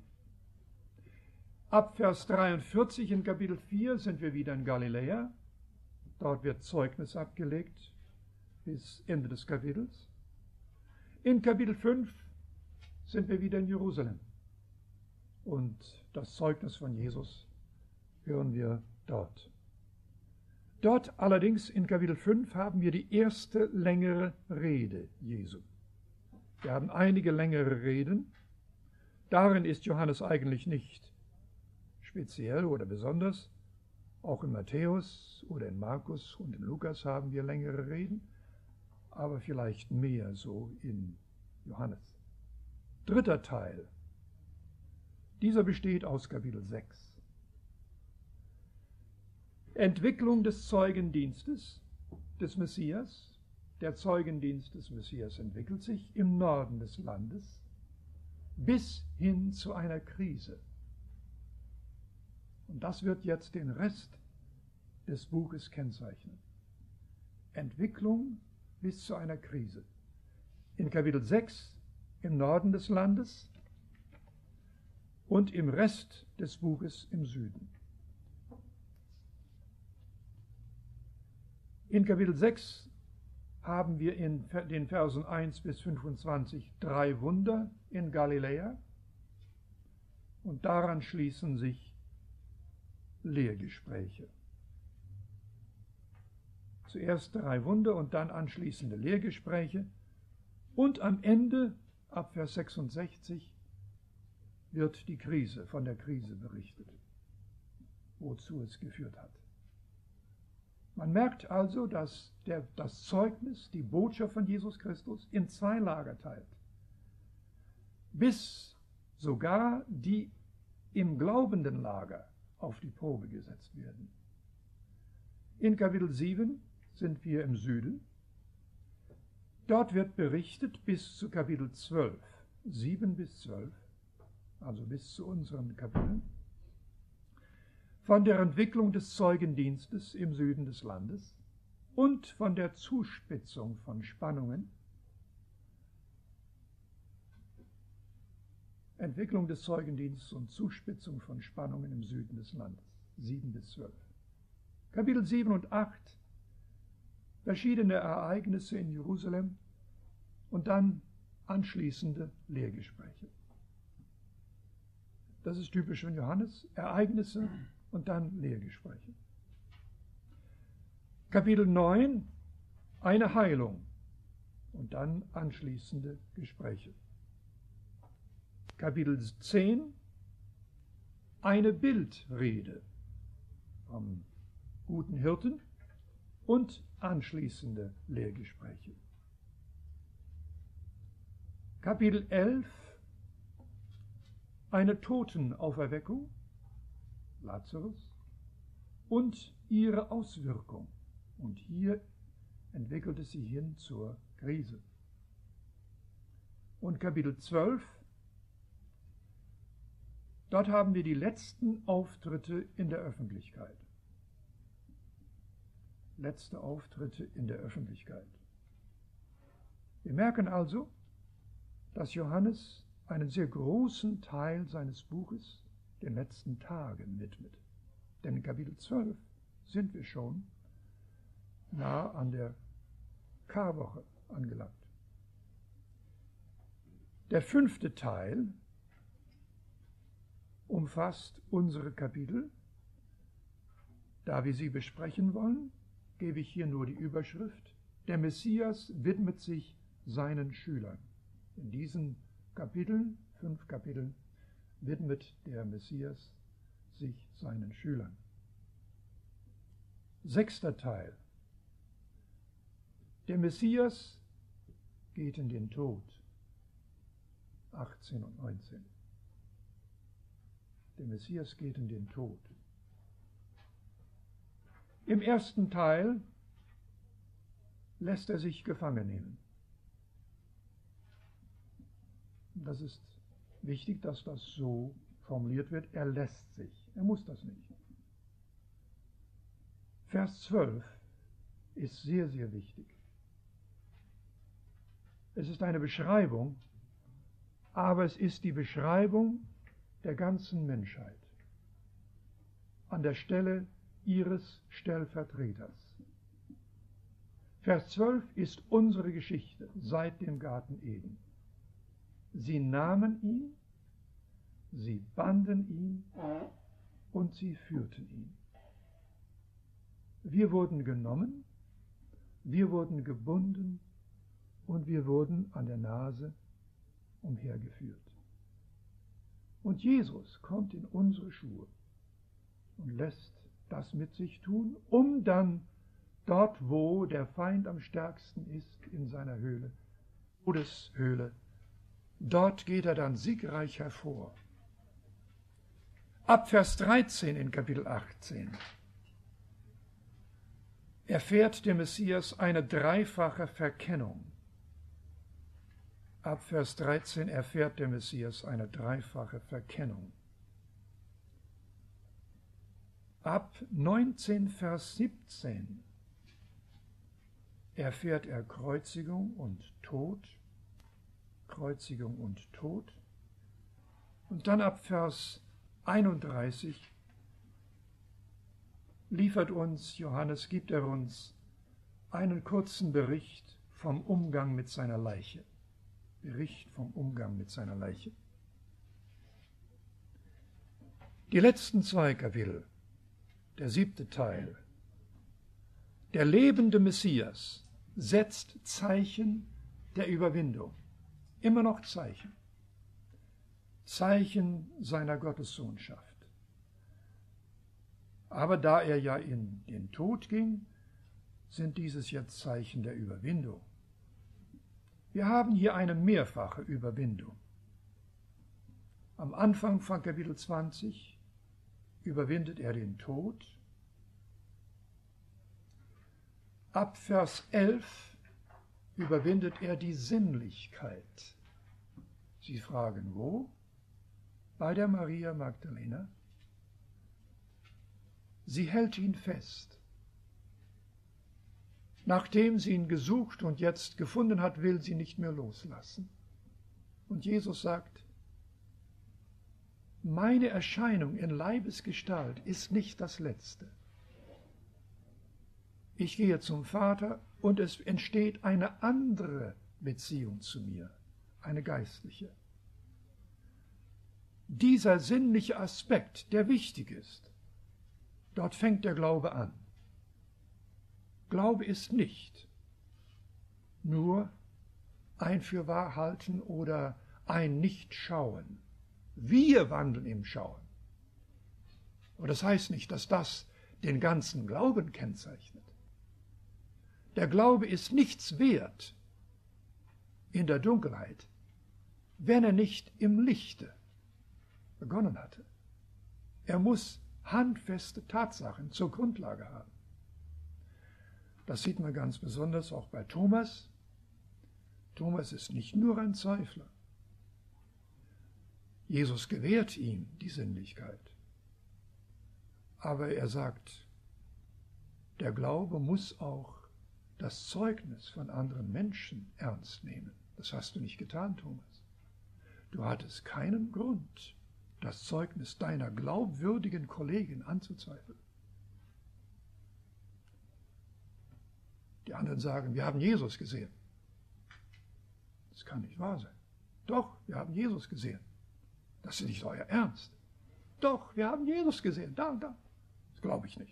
Ab Vers dreiundvierzig in Kapitel vier sind wir wieder in Galiläa. Dort wird Zeugnis abgelegt bis Ende des Kapitels. In Kapitel fünf sind wir wieder in Jerusalem. Und das Zeugnis von Jesus hören wir dort. Dort allerdings in Kapitel fünf haben wir die erste längere Rede Jesu. Wir haben einige längere Reden. Darin ist Johannes eigentlich nicht speziell oder besonders. Auch in Matthäus oder in Markus und in Lukas haben wir längere Reden, aber vielleicht mehr so in Johannes. Dritter Teil. Dieser besteht aus Kapitel sechs. Entwicklung des Zeugendienstes des Messias. Der Zeugendienst des Messias entwickelt sich im Norden des Landes bis hin zu einer Krise. Und das wird jetzt den Rest des Buches kennzeichnen. Entwicklung bis zu einer Krise. In Kapitel sechs im Norden des Landes und im Rest des Buches im Süden. In Kapitel sechs haben wir in den Versen eins bis fünfundzwanzig drei Wunder in Galiläa und daran schließen sich Lehrgespräche. Zuerst drei Wunder und dann anschließende Lehrgespräche. Und am Ende, ab Vers sechsundsechzig, wird die Krise, von der Krise berichtet, wozu es geführt hat. Man merkt also, dass der, das Zeugnis, die Botschaft von Jesus Christus in zwei Lager teilt. Bis sogar die im glaubenden Lager auf die Probe gesetzt werden. In Kapitel sieben sind wir im Süden. Dort wird berichtet bis zu Kapitel zwölf, sieben bis zwölf, also bis zu unseren Kapiteln, von der Entwicklung des Zeugendienstes im Süden des Landes und von der Zuspitzung von Spannungen. Entwicklung des Zeugendienstes und Zuspitzung von Spannungen im Süden des Landes, sieben bis zwölf. Kapitel sieben und acht, verschiedene Ereignisse in Jerusalem und dann anschließende Lehrgespräche. Das ist typisch von Johannes, Ereignisse und dann Lehrgespräche. Kapitel neun, eine Heilung und dann anschließende Gespräche. Kapitel zehn, eine Bildrede vom guten Hirten und anschließende Lehrgespräche. Kapitel elf, eine Totenauferweckung, Lazarus, und ihre Auswirkung. Und hier entwickelt es sich hin zur Krise. Und Kapitel zwölf, dort haben wir die letzten Auftritte in der Öffentlichkeit. Letzte Auftritte in der Öffentlichkeit. Wir merken also, dass Johannes einen sehr großen Teil seines Buches den letzten Tagen widmet. Denn in Kapitel zwölf sind wir schon nah an der Karwoche angelangt. Der fünfte Teil umfasst unsere Kapitel. Da wir sie besprechen wollen, gebe ich hier nur die Überschrift: Der Messias widmet sich seinen Schülern. In diesen Kapiteln, fünf Kapiteln, widmet der Messias sich seinen Schülern. Sechster Teil. Der Messias geht in den Tod. achtzehn und neunzehn. Der Messias geht in den Tod. Im ersten Teil lässt er sich gefangen nehmen. Das ist wichtig, dass das so formuliert wird. Er lässt sich. Er muss das nicht. Vers zwölf ist sehr, sehr wichtig. Es ist eine Beschreibung, aber es ist die Beschreibung der ganzen Menschheit an der Stelle ihres Stellvertreters. Vers zwölf ist unsere Geschichte seit dem Garten Eden. Sie nahmen ihn, sie banden ihn und sie führten ihn. Wir wurden genommen, wir wurden gebunden und wir wurden an der Nase umhergeführt. Und Jesus kommt in unsere Schuhe und lässt das mit sich tun, um dann dort, wo der Feind am stärksten ist, in seiner Höhle, Todeshöhle, dort geht er dann siegreich hervor. Ab Vers dreizehn in Kapitel achtzehn erfährt der Messias eine dreifache Verkennung. Ab Vers dreizehn erfährt der Messias eine dreifache Verkennung. Ab neunzehn Vers siebzehn erfährt er Kreuzigung und Tod, Kreuzigung und Tod. Und dann ab Vers einunddreißig liefert uns Johannes, gibt er uns einen kurzen Bericht vom Umgang mit seiner Leiche. Bericht vom Umgang mit seiner Leiche. Die letzten zwei Kapitel, der siebte Teil, Der lebende Messias setzt Zeichen der Überwindung. Immer noch Zeichen. Zeichen seiner Gottessohnschaft. Aber da er ja in den Tod ging, sind dieses jetzt Zeichen der Überwindung. Wir haben hier eine mehrfache Überwindung. Am Anfang von Kapitel zwanzig überwindet er den Tod. Ab Vers elf überwindet er die Sinnlichkeit. Sie fragen, wo? Bei der Maria Magdalena. Sie hält ihn fest. Nachdem sie ihn gesucht und jetzt gefunden hat, will sie nicht mehr loslassen. Und Jesus sagt, meine Erscheinung in Leibesgestalt ist nicht das Letzte. Ich gehe zum Vater und es entsteht eine andere Beziehung zu mir, eine geistliche. Dieser sinnliche Aspekt, der wichtig ist, dort fängt der Glaube an. Glaube ist nicht nur ein Fürwahrhalten oder ein Nichtschauen. Wir wandeln im Schauen. Und das heißt nicht, dass das den ganzen Glauben kennzeichnet. Der Glaube ist nichts wert in der Dunkelheit, wenn er nicht im Lichte begonnen hatte. Er muss handfeste Tatsachen zur Grundlage haben. Das sieht man ganz besonders auch bei Thomas. Thomas ist nicht nur ein Zweifler. Jesus gewährt ihm die Sinnlichkeit. Aber er sagt, der Glaube muss auch das Zeugnis von anderen Menschen ernst nehmen. Das hast du nicht getan, Thomas. Du hattest keinen Grund, das Zeugnis deiner glaubwürdigen Kollegen anzuzweifeln. Die anderen sagen, wir haben Jesus gesehen. Das kann nicht wahr sein. Doch, wir haben Jesus gesehen. Das ist nicht euer Ernst. Doch, wir haben Jesus gesehen. Da und da. Das glaube ich nicht.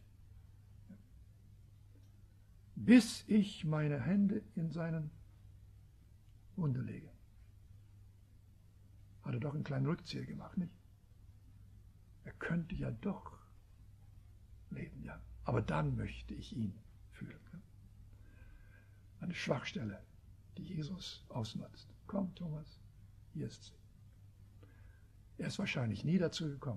Bis ich meine Hände in seinen Wunde lege. Hat er doch einen kleinen Rückzieher gemacht, nicht? Er könnte ja doch leben, ja. Aber dann möchte ich ihn fühlen. Ja? Eine Schwachstelle, die Jesus ausnutzt. Komm, Thomas, hier ist sie. Er ist wahrscheinlich nie dazu gekommen.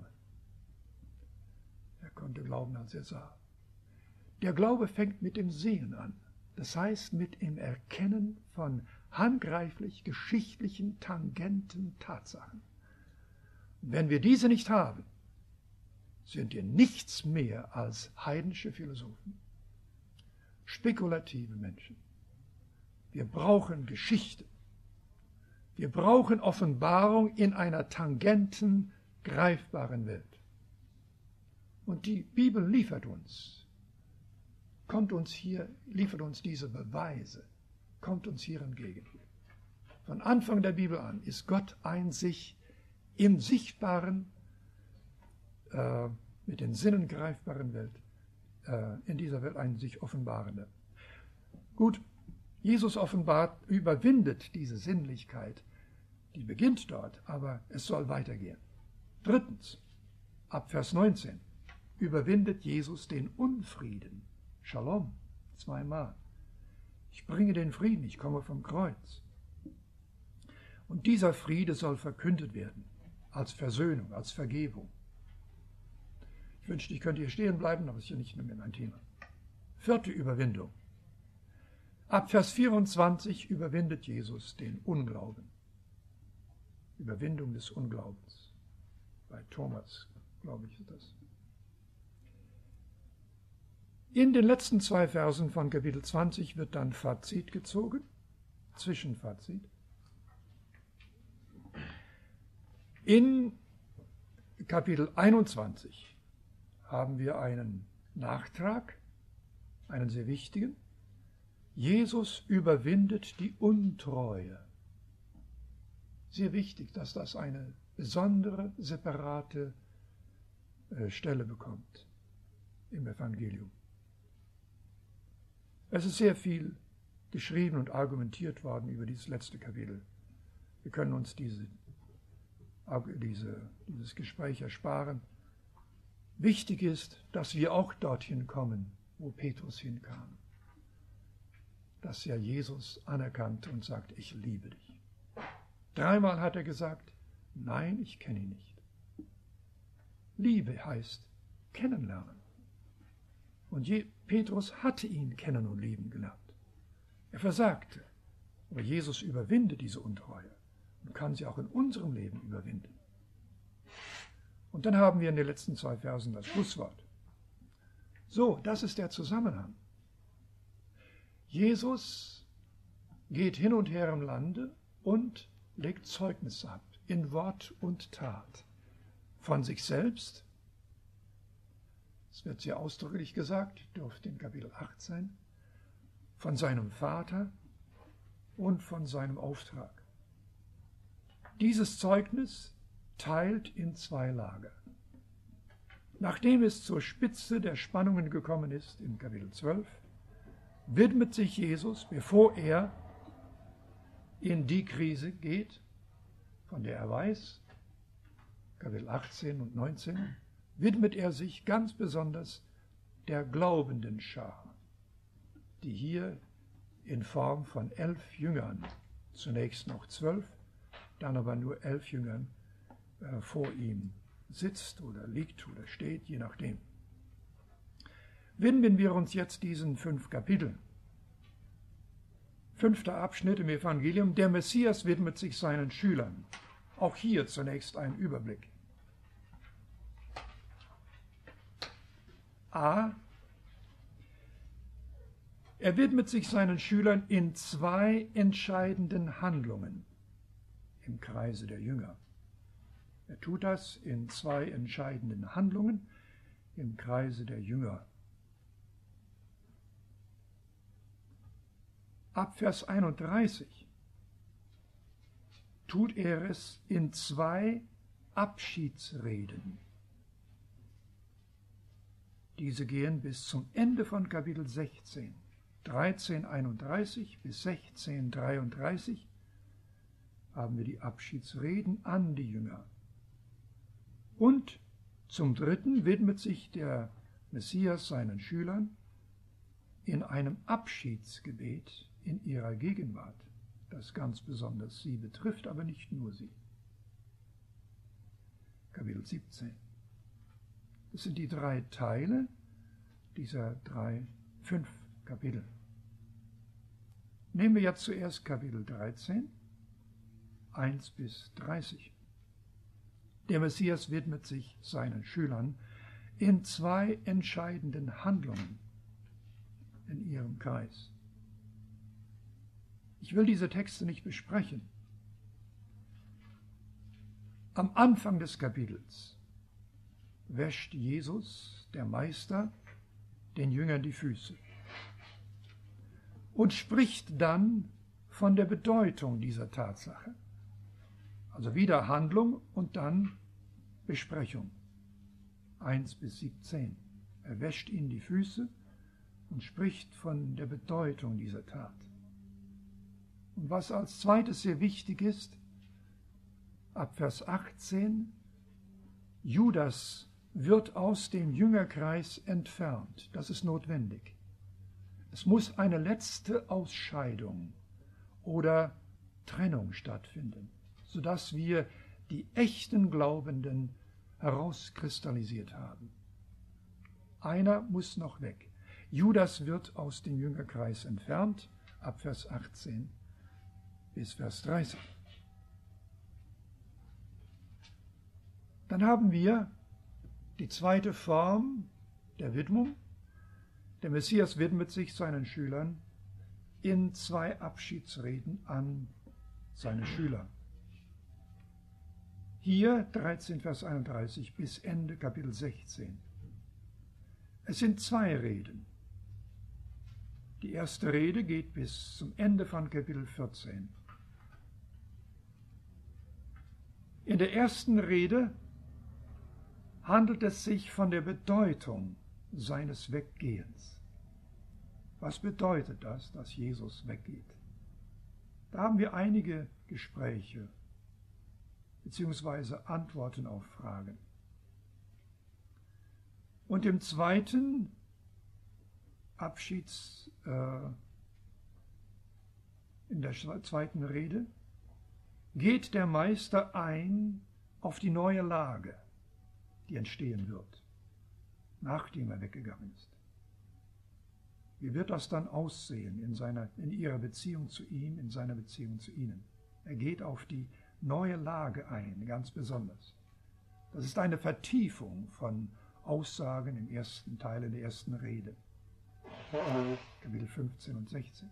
Er konnte glauben, als er sah. Der Glaube fängt mit dem Sehen an. Das heißt, mit dem Erkennen von handgreiflich geschichtlichen, tangenten Tatsachen. Wenn wir diese nicht haben, sind wir nichts mehr als heidnische Philosophen, spekulative Menschen. Wir brauchen Geschichte. Wir brauchen Offenbarung in einer tangenten, greifbaren Welt. Und die Bibel liefert uns, kommt uns hier, liefert uns diese Beweise, kommt uns hier entgegen. Von Anfang der Bibel an ist Gott ein sich im sichtbaren, äh, mit den Sinnen greifbaren Welt, äh, in dieser Welt ein sich offenbarender. Gut, Jesus offenbart, überwindet diese Sinnlichkeit, die beginnt dort, aber es soll weitergehen. Drittens, ab Vers neunzehn, überwindet Jesus den Unfrieden. Shalom, zweimal. Ich bringe den Frieden, ich komme vom Kreuz. Und dieser Friede soll verkündet werden, als Versöhnung, als Vergebung. Ich wünschte, ich könnte hier stehen bleiben, aber es ist ja nicht mehr mein Thema. Vierte Überwindung. Ab Vers vierundzwanzig überwindet Jesus den Unglauben. Überwindung des Unglaubens. Bei Thomas, glaube ich, ist das. In den letzten zwei Versen von Kapitel zwanzig wird dann Fazit gezogen, Zwischenfazit. In Kapitel einundzwanzig haben wir einen Nachtrag, einen sehr wichtigen. Jesus überwindet die Untreue. Sehr wichtig, dass das eine besondere, separate äh, Stelle bekommt im Evangelium. Es ist sehr viel geschrieben und argumentiert worden über dieses letzte Kapitel. Wir können uns diese, diese, dieses Gespräch ersparen. Wichtig ist, dass wir auch dorthin kommen, wo Petrus hinkam. Dass er Jesus anerkannte und sagt, ich liebe dich. Dreimal hat er gesagt, nein, ich kenne ihn nicht. Liebe heißt kennenlernen. Und je, Petrus hatte ihn kennen und lieben gelernt. Er versagte, aber Jesus überwindet diese Untreue und kann sie auch in unserem Leben überwinden. Und dann haben wir in den letzten zwei Versen das Schlusswort. So, das ist der Zusammenhang. Jesus geht hin und her im Lande und legt Zeugnisse ab, in Wort und Tat, von sich selbst. Es wird sehr ausdrücklich gesagt, dürfte in Kapitel achtzehn, von seinem Vater und von seinem Auftrag. Dieses Zeugnis teilt in zwei Lager. Nachdem es zur Spitze der Spannungen gekommen ist, in Kapitel zwölf, widmet sich Jesus, bevor er in die Krise geht, von der er weiß, Kapitel achtzehn und neunzehn, widmet er sich ganz besonders der glaubenden Schar, die hier in Form von elf Jüngern, zunächst noch zwölf, dann aber nur elf Jüngern äh, vor ihm sitzt oder liegt oder steht, je nachdem. Widmen wir uns jetzt diesen fünf Kapiteln. Fünfter Abschnitt im Evangelium, der Messias widmet sich seinen Schülern. Auch hier zunächst ein Überblick. A. Er widmet sich seinen Schülern in zwei entscheidenden Handlungen im Kreise der Jünger. Er tut das in zwei entscheidenden Handlungen im Kreise der Jünger. Ab Vers einunddreißig tut er es in zwei Abschiedsreden. Diese gehen bis zum Ende von Kapitel sechzehn, dreizehn einunddreißig bis sechzehn dreiunddreißig haben wir die Abschiedsreden an die Jünger. Und zum Dritten widmet sich der Messias seinen Schülern in einem Abschiedsgebet in ihrer Gegenwart, das ganz besonders sie betrifft, aber nicht nur sie. Kapitel siebzehn. Das sind die drei Teile dieser drei, fünf Kapitel. Nehmen wir jetzt zuerst Kapitel dreizehn, eins bis dreißig. Der Messias widmet sich seinen Schülern in zwei entscheidenden Handlungen in ihrem Kreis. Ich will diese Texte nicht besprechen. Am Anfang des Kapitels wäscht Jesus, der Meister, den Jüngern die Füße und spricht dann von der Bedeutung dieser Tatsache. Also wieder Handlung und dann Besprechung. eins bis siebzehn. Er wäscht ihnen die Füße und spricht von der Bedeutung dieser Tat. Und was als zweites sehr wichtig ist, ab Vers achtzehn, Judas wird aus dem Jüngerkreis entfernt. Das ist notwendig. Es muss eine letzte Ausscheidung oder Trennung stattfinden, sodass wir die echten Glaubenden herauskristallisiert haben. Einer muss noch weg. Judas wird aus dem Jüngerkreis entfernt, ab Vers achtzehn bis Vers dreißig. Dann haben wir die zweite Form der Widmung. Der Messias widmet sich seinen Schülern in zwei Abschiedsreden an seine Schüler. Hier dreizehn, Vers einunddreißig bis Ende Kapitel sechzehn. Es sind zwei Reden. Die erste Rede geht bis zum Ende von Kapitel vierzehn. In der ersten Rede handelt es sich von der Bedeutung seines Weggehens. Was bedeutet das, dass Jesus weggeht? Da haben wir einige Gespräche beziehungsweise Antworten auf Fragen. Und im zweiten Abschieds, äh, in der zweiten Rede, geht der Meister ein auf die neue Lage, die entstehen wird, nachdem er weggegangen ist. Wie wird das dann aussehen in, seiner, in ihrer Beziehung zu ihm, in seiner Beziehung zu ihnen? Er geht auf die neue Lage ein, ganz besonders. Das ist eine Vertiefung von Aussagen im ersten Teil, in der ersten Rede. Kapitel fünfzehn und sechzehn.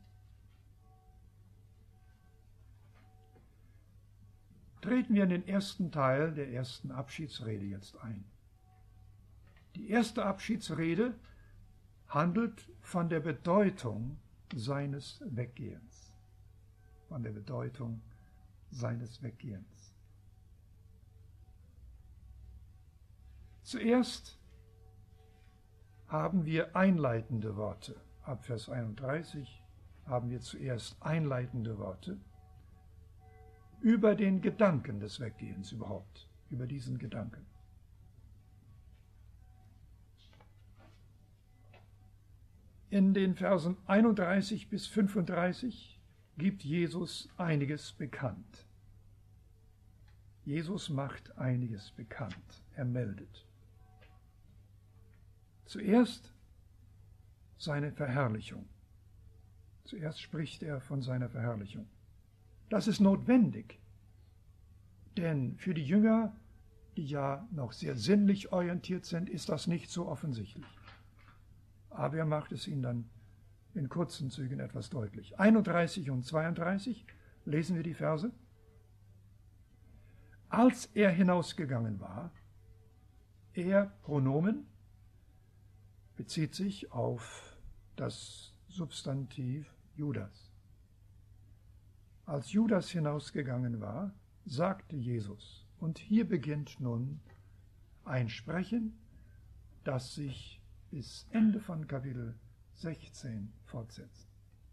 Treten wir in den ersten Teil der ersten Abschiedsrede jetzt ein. Die erste Abschiedsrede handelt von der Bedeutung seines Weggehens. Von der Bedeutung seines Weggehens. Zuerst haben wir einleitende Worte. Ab Vers einunddreißig haben wir zuerst einleitende Worte über den Gedanken des Weggehens überhaupt, über diesen Gedanken. In den Versen einunddreißig bis fünfunddreißig gibt Jesus einiges bekannt. Jesus macht einiges bekannt, er meldet. Zuerst seine Verherrlichung. Zuerst spricht er von seiner Verherrlichung. Das ist notwendig, denn für die Jünger, die ja noch sehr sinnlich orientiert sind, ist das nicht so offensichtlich. Aber er macht es ihnen dann in kurzen Zügen etwas deutlich. einunddreißig und zweiunddreißig lesen wir die Verse. Als er hinausgegangen war, er, Pronomen, bezieht sich auf das Substantiv Judas. Als Judas hinausgegangen war, sagte Jesus, und hier beginnt nun ein Sprechen, das sich bis Ende von Kapitel sechzehn fortsetzt.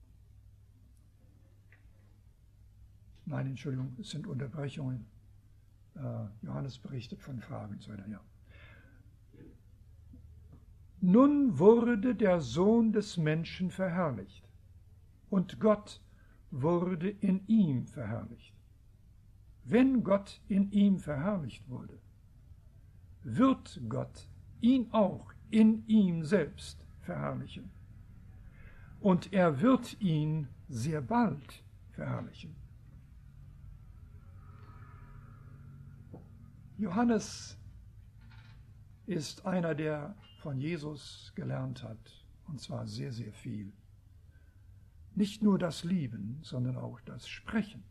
Nein, Entschuldigung, es sind Unterbrechungen. Äh, Johannes berichtet von Fragen und so weiter, ja. Nun wurde der Sohn des Menschen verherrlicht, und Gott wurde in ihm verherrlicht. Wenn Gott in ihm verherrlicht wurde, wird Gott ihn auch in ihm selbst verherrlichen. Und er wird ihn sehr bald verherrlichen. Johannes ist einer, der von Jesus gelernt hat, und zwar sehr, sehr viel. Nicht nur das Lieben, sondern auch das Sprechen.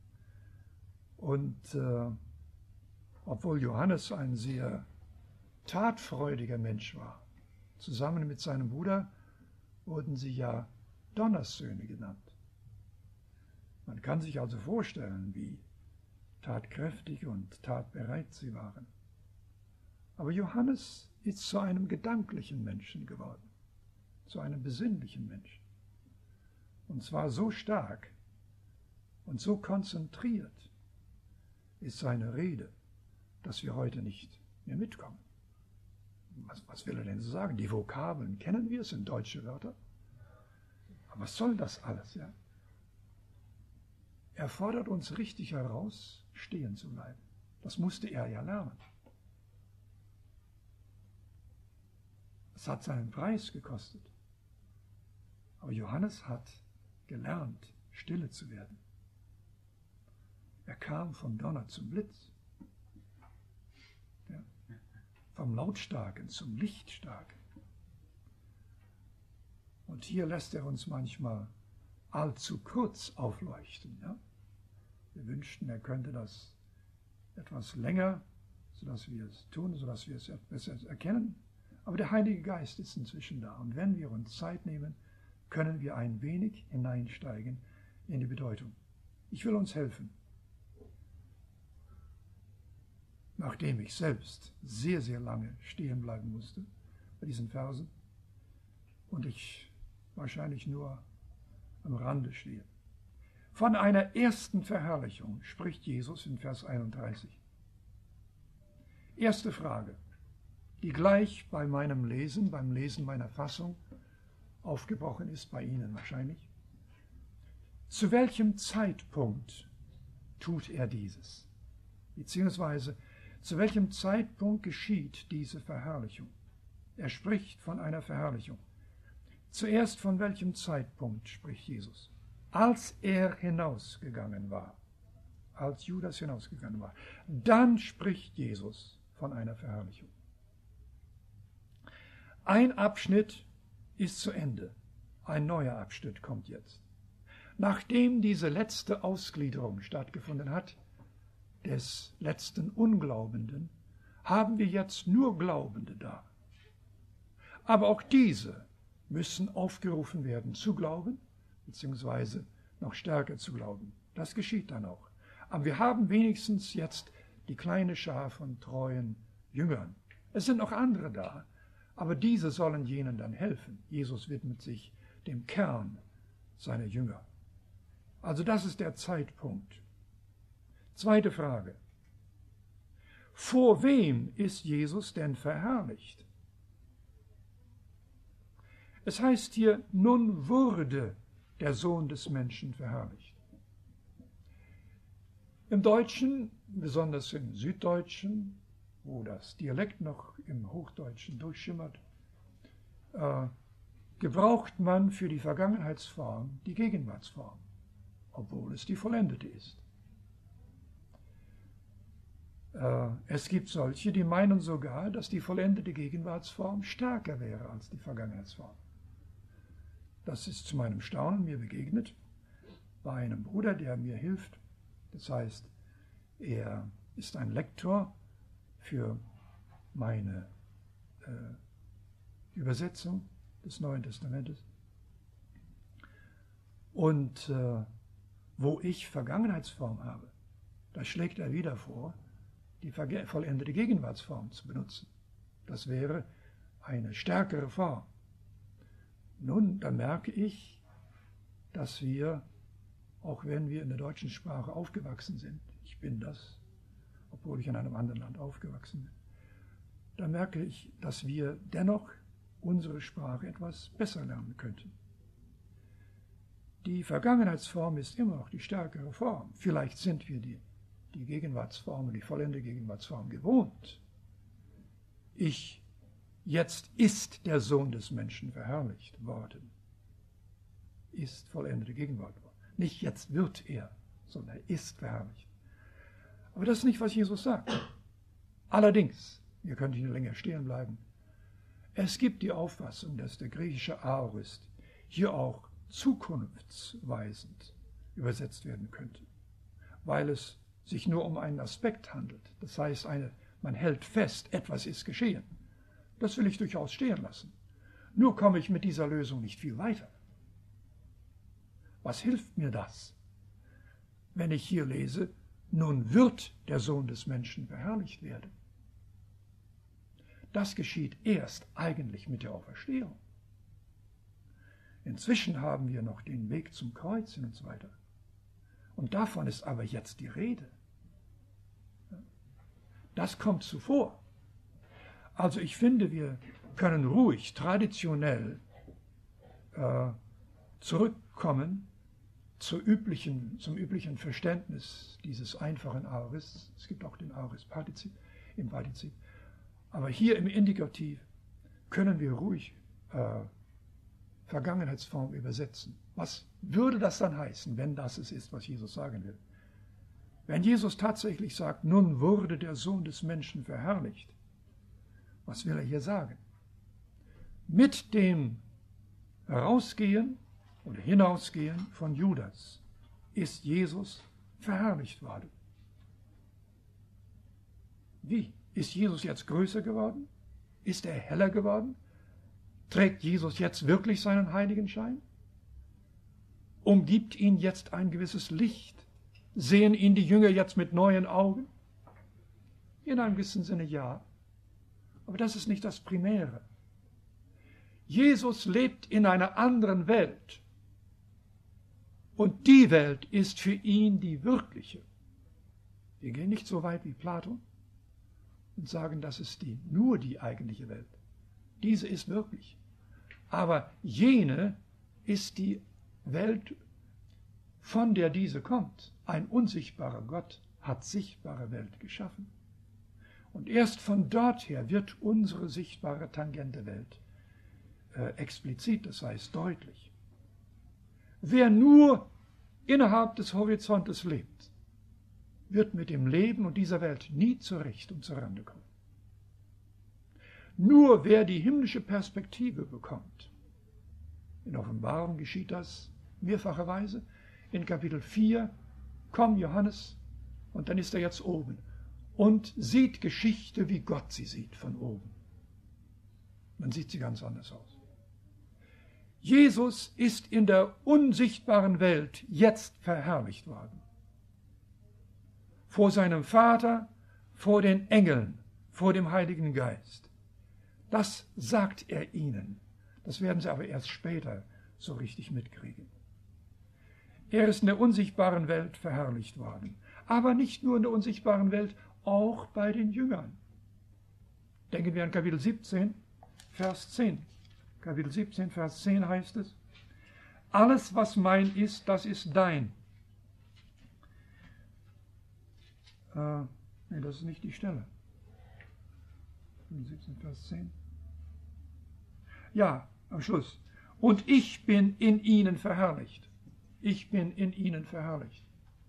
Und äh, obwohl Johannes ein sehr tatfreudiger Mensch war, zusammen mit seinem Bruder wurden sie ja Donnersöhne genannt. Man kann sich also vorstellen, wie tatkräftig und tatbereit sie waren. Aber Johannes ist zu einem gedanklichen Menschen geworden, zu einem besinnlichen Menschen. Und zwar so stark und so konzentriert ist seine Rede, dass wir heute nicht mehr mitkommen. Was, was will er denn so sagen? Die Vokabeln kennen wir, es sind deutsche Wörter. Aber was soll das alles? Ja? Er fordert uns richtig heraus, stehen zu bleiben. Das musste er ja lernen. Es hat seinen Preis gekostet. Aber Johannes hat gelernt, stille zu werden. Er kam vom Donner zum Blitz. Ja. Vom Lautstarken zum Lichtstarken. Und hier lässt er uns manchmal allzu kurz aufleuchten. Ja? Wir wünschten, er könnte das etwas länger, sodass wir es tun, sodass wir es besser erkennen. Aber der Heilige Geist ist inzwischen da. Und wenn wir uns Zeit nehmen, können wir ein wenig hineinsteigen in die Bedeutung. Ich will uns helfen. Nachdem ich selbst sehr, sehr lange stehen bleiben musste bei diesen Versen und ich wahrscheinlich nur am Rande stehen. Von einer ersten Verherrlichung spricht Jesus in Vers einunddreißig. Erste Frage, die gleich bei meinem Lesen, beim Lesen meiner Fassung aufgebrochen ist, bei Ihnen wahrscheinlich. Zu welchem Zeitpunkt tut er dieses? Beziehungsweise, zu welchem Zeitpunkt geschieht diese Verherrlichung? Er spricht von einer Verherrlichung. Zuerst von welchem Zeitpunkt spricht Jesus? Als er hinausgegangen war, als Judas hinausgegangen war, dann spricht Jesus von einer Verherrlichung. Ein Abschnitt ist zu Ende, ein neuer Abschnitt kommt jetzt. Nachdem diese letzte Ausgliederung stattgefunden hat, des letzten Unglaubenden, haben wir jetzt nur Glaubende da. Aber auch diese müssen aufgerufen werden zu glauben, beziehungsweise noch stärker zu glauben. Das geschieht dann auch. Aber wir haben wenigstens jetzt die kleine Schar von treuen Jüngern. Es sind noch andere da, aber diese sollen jenen dann helfen. Jesus widmet sich dem Kern seiner Jünger. Also das ist der Zeitpunkt. Zweite Frage. Vor wem ist Jesus denn verherrlicht? Es heißt hier, nun wurde der Sohn des Menschen verherrlicht. Im Deutschen, besonders im Süddeutschen, wo das Dialekt noch im Hochdeutschen durchschimmert, äh, gebraucht man für die Vergangenheitsform die Gegenwartsform, obwohl es die vollendete ist. Äh, es gibt solche, die meinen sogar, dass die vollendete Gegenwartsform stärker wäre als die Vergangenheitsform. Das ist zu meinem Staunen mir begegnet bei einem Bruder, der mir hilft. Das heißt, er ist ein Lektor für meine äh, Übersetzung des Neuen Testamentes. Und äh, wo ich Vergangenheitsform habe, da schlägt er wieder vor, die vollendete Gegenwartsform zu benutzen. Das wäre eine stärkere Form. Nun, da merke ich, dass wir, auch wenn wir in der deutschen Sprache aufgewachsen sind, ich bin das, obwohl ich in einem anderen Land aufgewachsen bin, da merke ich, dass wir dennoch unsere Sprache etwas besser lernen könnten. Die Vergangenheitsform ist immer noch die stärkere Form. Vielleicht sind wir die, die Gegenwartsform und die vollendete Gegenwartsform gewohnt. Ich Jetzt ist der Sohn des Menschen verherrlicht worden. Ist vollendete Gegenwart worden. Nicht jetzt wird er, sondern er ist verherrlicht. Aber das ist nicht, was Jesus sagt. Allerdings, ihr könnt hier länger stehen bleiben, es gibt die Auffassung, dass der griechische Aorist hier auch zukunftsweisend übersetzt werden könnte, weil es sich nur um einen Aspekt handelt. Das heißt, eine, man hält fest, etwas ist geschehen. Das will ich durchaus stehen lassen. Nur komme ich mit dieser Lösung nicht viel weiter. Was hilft mir das, wenn ich hier lese, nun wird der Sohn des Menschen verherrlicht werden? Das geschieht erst eigentlich mit der Auferstehung. Inzwischen haben wir noch den Weg zum Kreuz und so weiter. Und davon ist aber jetzt die Rede. Das kommt zuvor. Also ich finde, wir können ruhig traditionell äh, zurückkommen zur üblichen, zum üblichen Verständnis dieses einfachen Aorists. Es gibt auch den Aorist-Partizip im Partizip. Aber hier im Indikativ können wir ruhig äh, Vergangenheitsform übersetzen. Was würde das dann heißen, wenn das es ist, was Jesus sagen will? Wenn Jesus tatsächlich sagt, nun wurde der Sohn des Menschen verherrlicht, was will er hier sagen? Mit dem Herausgehen oder Hinausgehen von Judas ist Jesus verherrlicht worden. Wie? Ist Jesus jetzt größer geworden? Ist er heller geworden? Trägt Jesus jetzt wirklich seinen Heiligenschein? Umgibt ihn jetzt ein gewisses Licht? Sehen ihn die Jünger jetzt mit neuen Augen? In einem gewissen Sinne ja. Aber das ist nicht das Primäre. Jesus lebt in einer anderen Welt. Und die Welt ist für ihn die wirkliche. Wir gehen nicht so weit wie Platon und sagen, das ist die, nur die eigentliche Welt. Diese ist wirklich. Aber jene ist die Welt, von der diese kommt. Ein unsichtbarer Gott hat sichtbare Welt geschaffen. Und erst von dort her wird unsere sichtbare tangente Welt äh, explizit, das heißt deutlich. Wer nur innerhalb des Horizontes lebt, wird mit dem Leben und dieser Welt nie zurecht und zur Rande kommen. Nur wer die himmlische Perspektive bekommt, in Offenbarung geschieht das mehrfache Weise, in Kapitel vier, komm Johannes, und dann ist er jetzt oben und sieht Geschichte, wie Gott sie sieht von oben. Man sieht sie ganz anders aus. Jesus ist in der unsichtbaren Welt jetzt verherrlicht worden. Vor seinem Vater, vor den Engeln, vor dem Heiligen Geist. Das sagt er ihnen. Das werden sie aber erst später so richtig mitkriegen. Er ist in der unsichtbaren Welt verherrlicht worden. Aber nicht nur in der unsichtbaren Welt, auch bei den Jüngern. Denken wir an Kapitel siebzehn, Vers zehn. Kapitel siebzehn, Vers zehn heißt es: Alles, was mein ist, das ist dein. Äh, nee, das ist nicht die Stelle. siebzehn, Vers zehn. Ja, am Schluss. Und ich bin in ihnen verherrlicht. Ich bin in ihnen verherrlicht.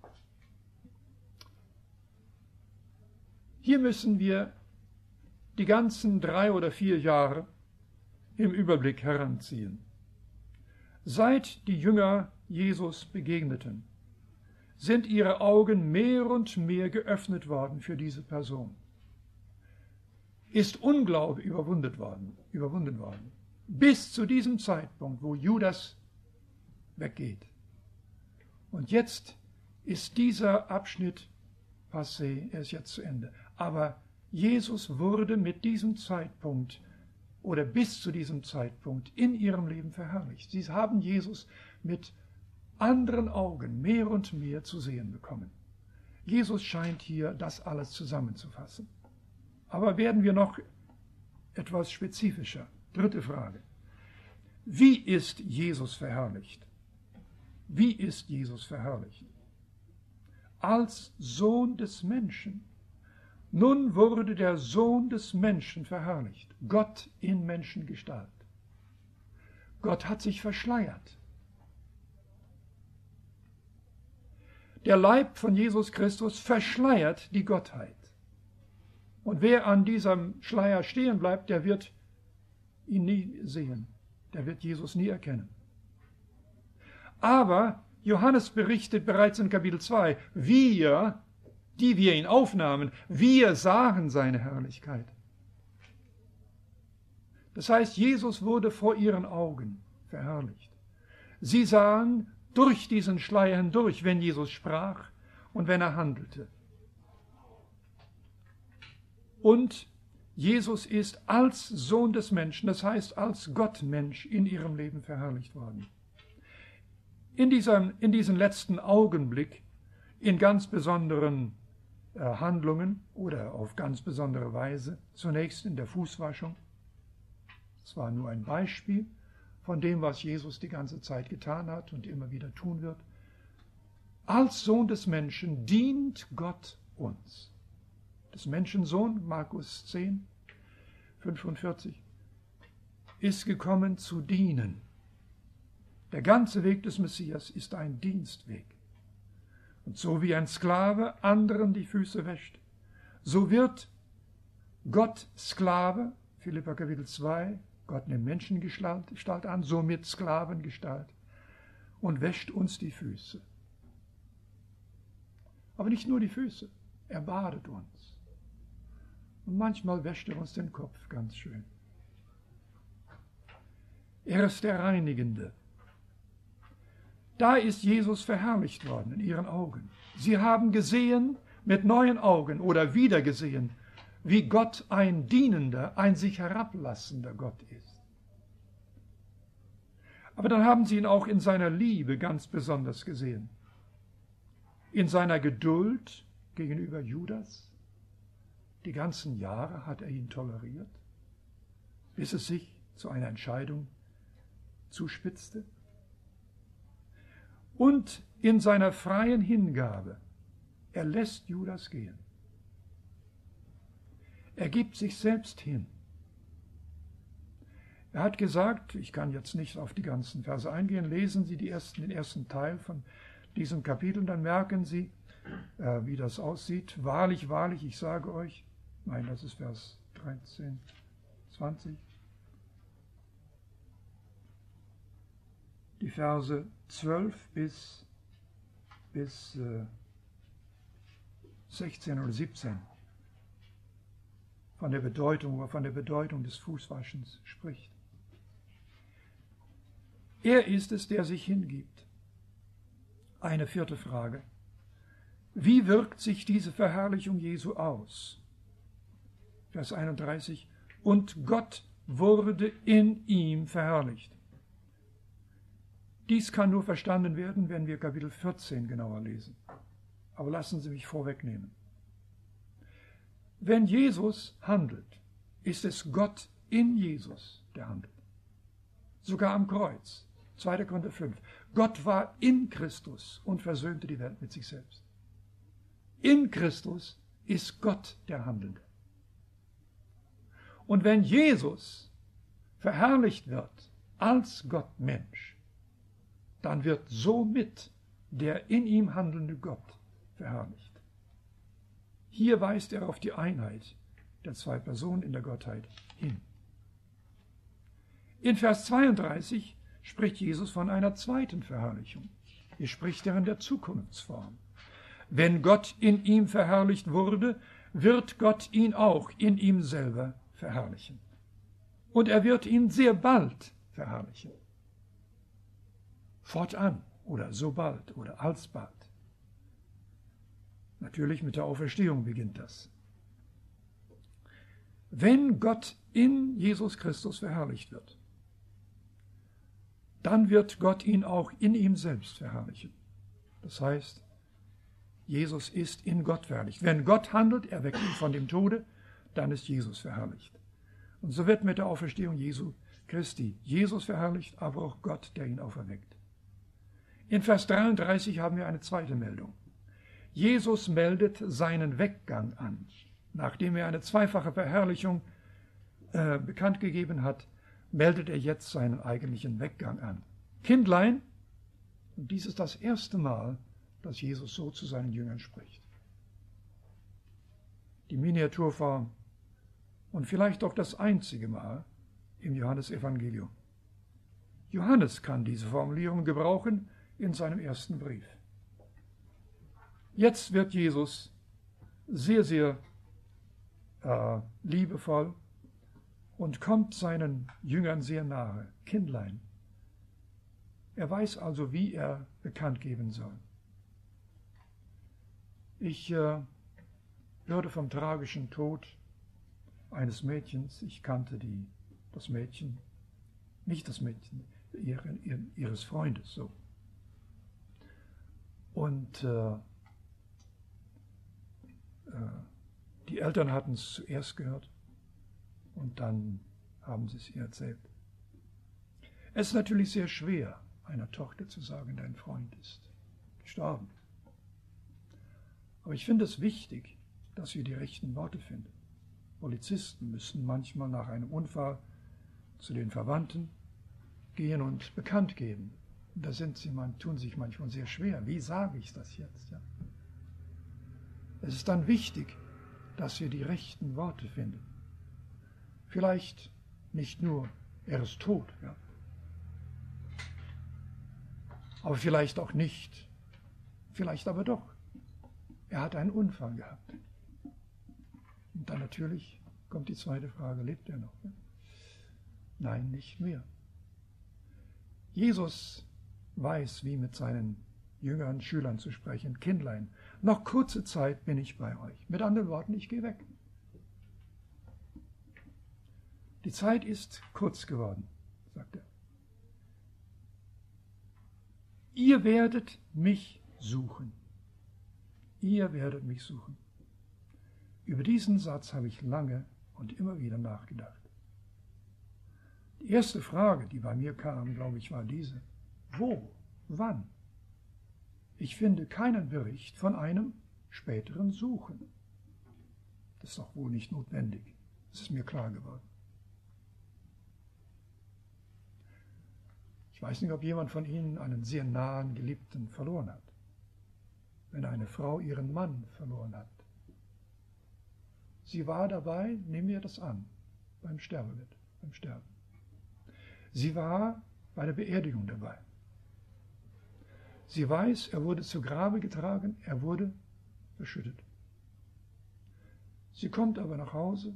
Hier müssen wir die ganzen drei oder vier Jahre im Überblick heranziehen. Seit die Jünger Jesus begegneten, sind ihre Augen mehr und mehr geöffnet worden für diese Person. Ist Unglaube überwunden worden, überwunden worden, bis zu diesem Zeitpunkt, wo Judas weggeht. Und jetzt ist dieser Abschnitt passé, er ist jetzt zu Ende. Aber Jesus wurde mit diesem Zeitpunkt oder bis zu diesem Zeitpunkt in ihrem Leben verherrlicht. Sie haben Jesus mit anderen Augen mehr und mehr zu sehen bekommen. Jesus scheint hier das alles zusammenzufassen. Aber werden wir noch etwas spezifischer. Dritte Frage. Wie ist Jesus verherrlicht? Wie ist Jesus verherrlicht? Als Sohn des Menschen. Nun wurde der Sohn des Menschen verherrlicht, Gott in Menschengestalt. Gott hat sich verschleiert. Der Leib von Jesus Christus verschleiert die Gottheit. Und wer an diesem Schleier stehen bleibt, der wird ihn nie sehen. Der wird Jesus nie erkennen. Aber Johannes berichtet bereits in Kapitel zwei, wir, die wir ihn aufnahmen, wir sahen seine Herrlichkeit. Das heißt, Jesus wurde vor ihren Augen verherrlicht. Sie sahen durch diesen Schleier hindurch, wenn Jesus sprach und wenn er handelte. Und Jesus ist als Sohn des Menschen, das heißt als Gottmensch in ihrem Leben verherrlicht worden. In, diesem, in diesem letzten Augenblick, in ganz besonderen äh, Handlungen oder auf ganz besondere Weise, zunächst in der Fußwaschung. Das war nur ein Beispiel von dem, was Jesus die ganze Zeit getan hat und immer wieder tun wird. Als Sohn des Menschen dient Gott uns. Des Menschensohn, Markus zehn, fünfundvierzig, ist gekommen zu dienen. Der ganze Weg des Messias ist ein Dienstweg. Und so wie ein Sklave anderen die Füße wäscht, so wird Gott Sklave, Philipper Kapitel zwei, Gott nimmt Menschengestalt Gestalt an, somit Sklavengestalt, und wäscht uns die Füße. Aber nicht nur die Füße, er badet uns. Und manchmal wäscht er uns den Kopf ganz schön. Er ist der Reinigende. Da ist Jesus verherrlicht worden in ihren Augen. Sie haben gesehen mit neuen Augen oder wieder gesehen, wie Gott ein dienender, ein sich herablassender Gott ist. Aber dann haben sie ihn auch in seiner Liebe ganz besonders gesehen. In seiner Geduld gegenüber Judas. Die ganzen Jahre hat er ihn toleriert, bis es sich zu einer Entscheidung zuspitzte. Und in seiner freien Hingabe. Er lässt Judas gehen. Er gibt sich selbst hin. Er hat gesagt, ich kann jetzt nicht auf die ganzen Verse eingehen, lesen Sie die ersten, den ersten Teil von diesem Kapitel, dann merken Sie, äh, wie das aussieht. Wahrlich, wahrlich, ich sage euch, nein, das ist Vers dreizehn, zwanzig. Die Verse zwölf bis, bis äh, sechzehn oder siebzehn. Von der Bedeutung, wo er von der Bedeutung des Fußwaschens spricht. Er ist es, der sich hingibt. Eine vierte Frage. Wie wirkt sich diese Verherrlichung Jesu aus? Vers einunddreißig. Und Gott wurde in ihm verherrlicht. Dies kann nur verstanden werden, wenn wir Kapitel vierzehn genauer lesen. Aber lassen Sie mich vorwegnehmen. Wenn Jesus handelt, ist es Gott in Jesus, der handelt. Sogar am Kreuz. zweiter Korinther fünf. Gott war in Christus und versöhnte die Welt mit sich selbst. In Christus ist Gott der Handelnde. Und wenn Jesus verherrlicht wird als Gott Mensch, dann wird somit der in ihm handelnde Gott verherrlicht. Hier weist er auf die Einheit der zwei Personen in der Gottheit hin. In Vers zweiunddreißig spricht Jesus von einer zweiten Verherrlichung. Hier spricht er in der Zukunftsform. Wenn Gott in ihm verherrlicht wurde, wird Gott ihn auch in ihm selber verherrlichen. Und er wird ihn sehr bald verherrlichen. Fortan oder so bald oder alsbald. Natürlich mit der Auferstehung beginnt das. Wenn Gott in Jesus Christus verherrlicht wird, dann wird Gott ihn auch in ihm selbst verherrlichen. Das heißt, Jesus ist in Gott verherrlicht. Wenn Gott handelt, erweckt ihn von dem Tode, dann ist Jesus verherrlicht. Und so wird mit der Auferstehung Jesu Christi Jesus verherrlicht, aber auch Gott, der ihn auferweckt. In Vers dreiunddreißig haben wir eine zweite Meldung. Jesus meldet seinen Weggang an. Nachdem er eine zweifache Verherrlichung äh, bekannt gegeben hat, meldet er jetzt seinen eigentlichen Weggang an. Kindlein, und dies ist das erste Mal, dass Jesus so zu seinen Jüngern spricht. Die Miniaturform und vielleicht auch das einzige Mal im Johannesevangelium. Johannes kann diese Formulierung gebrauchen in seinem ersten Brief. Jetzt wird Jesus sehr, sehr äh, liebevoll und kommt seinen Jüngern sehr nahe. Kindlein. Er weiß also, wie er bekannt geben soll. Ich äh, hörte vom tragischen Tod eines Mädchens. Ich kannte die, das Mädchen, nicht das Mädchen, ihren, ihren, ihres Freundes. So. Und äh, die Eltern hatten es zuerst gehört und dann haben sie es ihr erzählt. Es ist natürlich sehr schwer, einer Tochter zu sagen, dein Freund ist gestorben. Aber ich finde es wichtig, dass wir die rechten Worte finden. Polizisten müssen manchmal nach einem Unfall zu den Verwandten gehen und bekannt geben. Da sind sie, man, tun sich manchmal sehr schwer. Wie sage ich das jetzt? Ja? Es ist dann wichtig, dass wir die rechten Worte finden. Vielleicht nicht nur, er ist tot, ja. Aber vielleicht auch nicht, vielleicht aber doch. Er hat einen Unfall gehabt. Und dann natürlich kommt die zweite Frage, lebt er noch? Ja? Nein, nicht mehr. Jesus weiß, wie mit seinen Jüngern, Schülern zu sprechen. Kindlein, noch kurze Zeit bin ich bei euch. Mit anderen Worten, ich gehe weg. Die Zeit ist kurz geworden, sagt er. Ihr werdet mich suchen. Ihr werdet mich suchen. Über diesen Satz habe ich lange und immer wieder nachgedacht. Die erste Frage, die bei mir kam, glaube ich, war diese: Wo? Wann? Ich finde keinen Bericht von einem späteren Suchen. Das ist doch wohl nicht notwendig. Das ist mir klar geworden. Ich weiß nicht, ob jemand von Ihnen einen sehr nahen Geliebten verloren hat. Wenn eine Frau ihren Mann verloren hat. Sie war dabei, nehmen wir das an, beim Sterbebett, beim Sterben. Sie war bei der Beerdigung dabei. Sie weiß, er wurde zu Grabe getragen, er wurde verschüttet. Sie kommt aber nach Hause,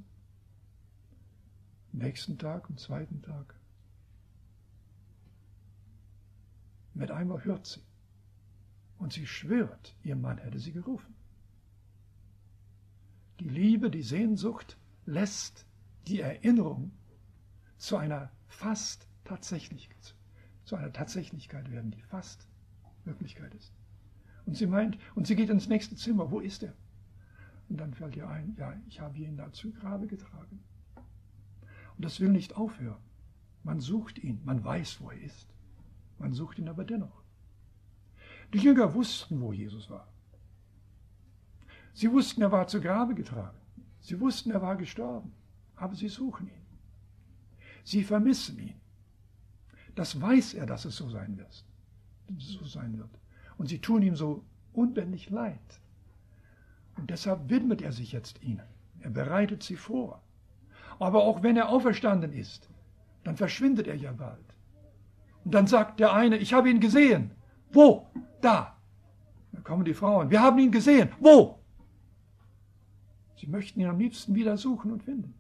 am nächsten Tag, am zweiten Tag. Mit einmal hört sie. Und sie schwört, ihr Mann hätte sie gerufen. Die Liebe, die Sehnsucht lässt die Erinnerung zu einer fast Tatsächlichkeit, zu einer Tatsächlichkeit werden, die fast Wirklichkeit ist. Und sie meint, und sie geht ins nächste Zimmer, wo ist er? Und dann fällt ihr ein, ja, ich habe ihn da zu Grabe getragen. Und das will nicht aufhören. Man sucht ihn, man weiß, wo er ist. Man sucht ihn aber dennoch. Die Jünger wussten, wo Jesus war. Sie wussten, er war zu Grabe getragen. Sie wussten, er war gestorben. Aber sie suchen ihn. Sie vermissen ihn. Das weiß er, dass es so sein wird. So sein wird. Und sie tun ihm so unbändig leid. Und deshalb widmet er sich jetzt ihnen. Er bereitet sie vor. Aber auch wenn er auferstanden ist, dann verschwindet er ja bald. Und dann sagt der eine, ich habe ihn gesehen. Wo? Da. Dann kommen die Frauen, wir haben ihn gesehen. Wo? Sie möchten ihn am liebsten wieder suchen und finden.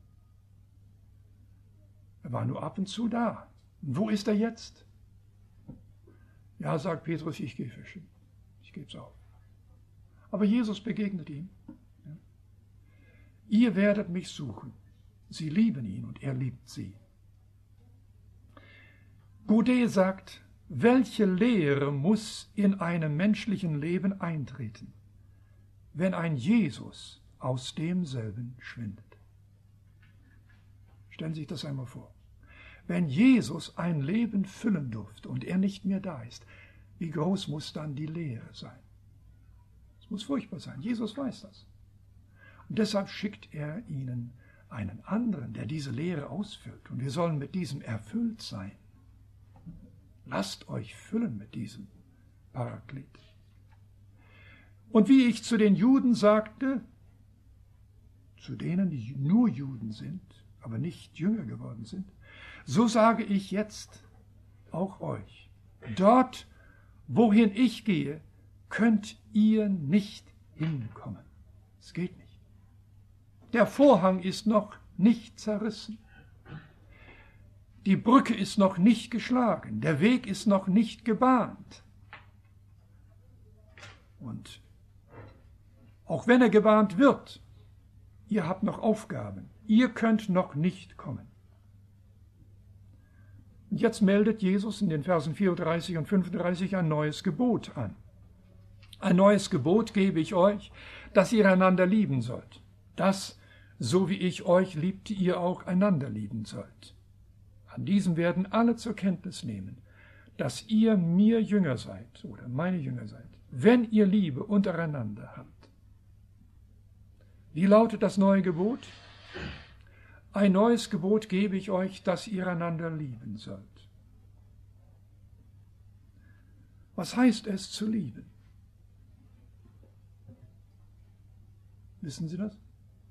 Er war nur ab und zu da. Und wo ist er jetzt? Ja, sagt Petrus, ich gehe fischen. Ich gebe es auf. Aber Jesus begegnet ihm. Ja. Ihr werdet mich suchen. Sie lieben ihn und er liebt sie. Godet sagt, welche Lehre muss in einem menschlichen Leben eintreten, wenn ein Jesus aus demselben schwindet? Stellen Sie sich das einmal vor. Wenn Jesus ein Leben füllen durfte und er nicht mehr da ist, wie groß muss dann die Lehre sein? Es muss furchtbar sein. Jesus weiß das. Und deshalb schickt er ihnen einen anderen, der diese Lehre ausfüllt. Und wir sollen mit diesem erfüllt sein. Lasst euch füllen mit diesem Paraklet. Und wie ich zu den Juden sagte, zu denen, die nur Juden sind, aber nicht Jünger geworden sind, so sage ich jetzt auch euch. Dort, wohin ich gehe, könnt ihr nicht hinkommen. Es geht nicht. Der Vorhang ist noch nicht zerrissen. Die Brücke ist noch nicht geschlagen. Der Weg ist noch nicht gebahnt. Und auch wenn er gebahnt wird, ihr habt noch Aufgaben. Ihr könnt noch nicht kommen. Und jetzt meldet Jesus in den Versen vierunddreißig und fünfunddreißig ein neues Gebot an. Ein neues Gebot gebe ich euch, dass ihr einander lieben sollt. Das, so wie ich euch liebte, ihr auch einander lieben sollt. An diesem werden alle zur Kenntnis nehmen, dass ihr mir Jünger seid oder meine Jünger seid, wenn ihr Liebe untereinander habt. Wie lautet das neue Gebot? Ein neues Gebot gebe ich euch, dass ihr einander lieben sollt. Was heißt es zu lieben? Wissen Sie das?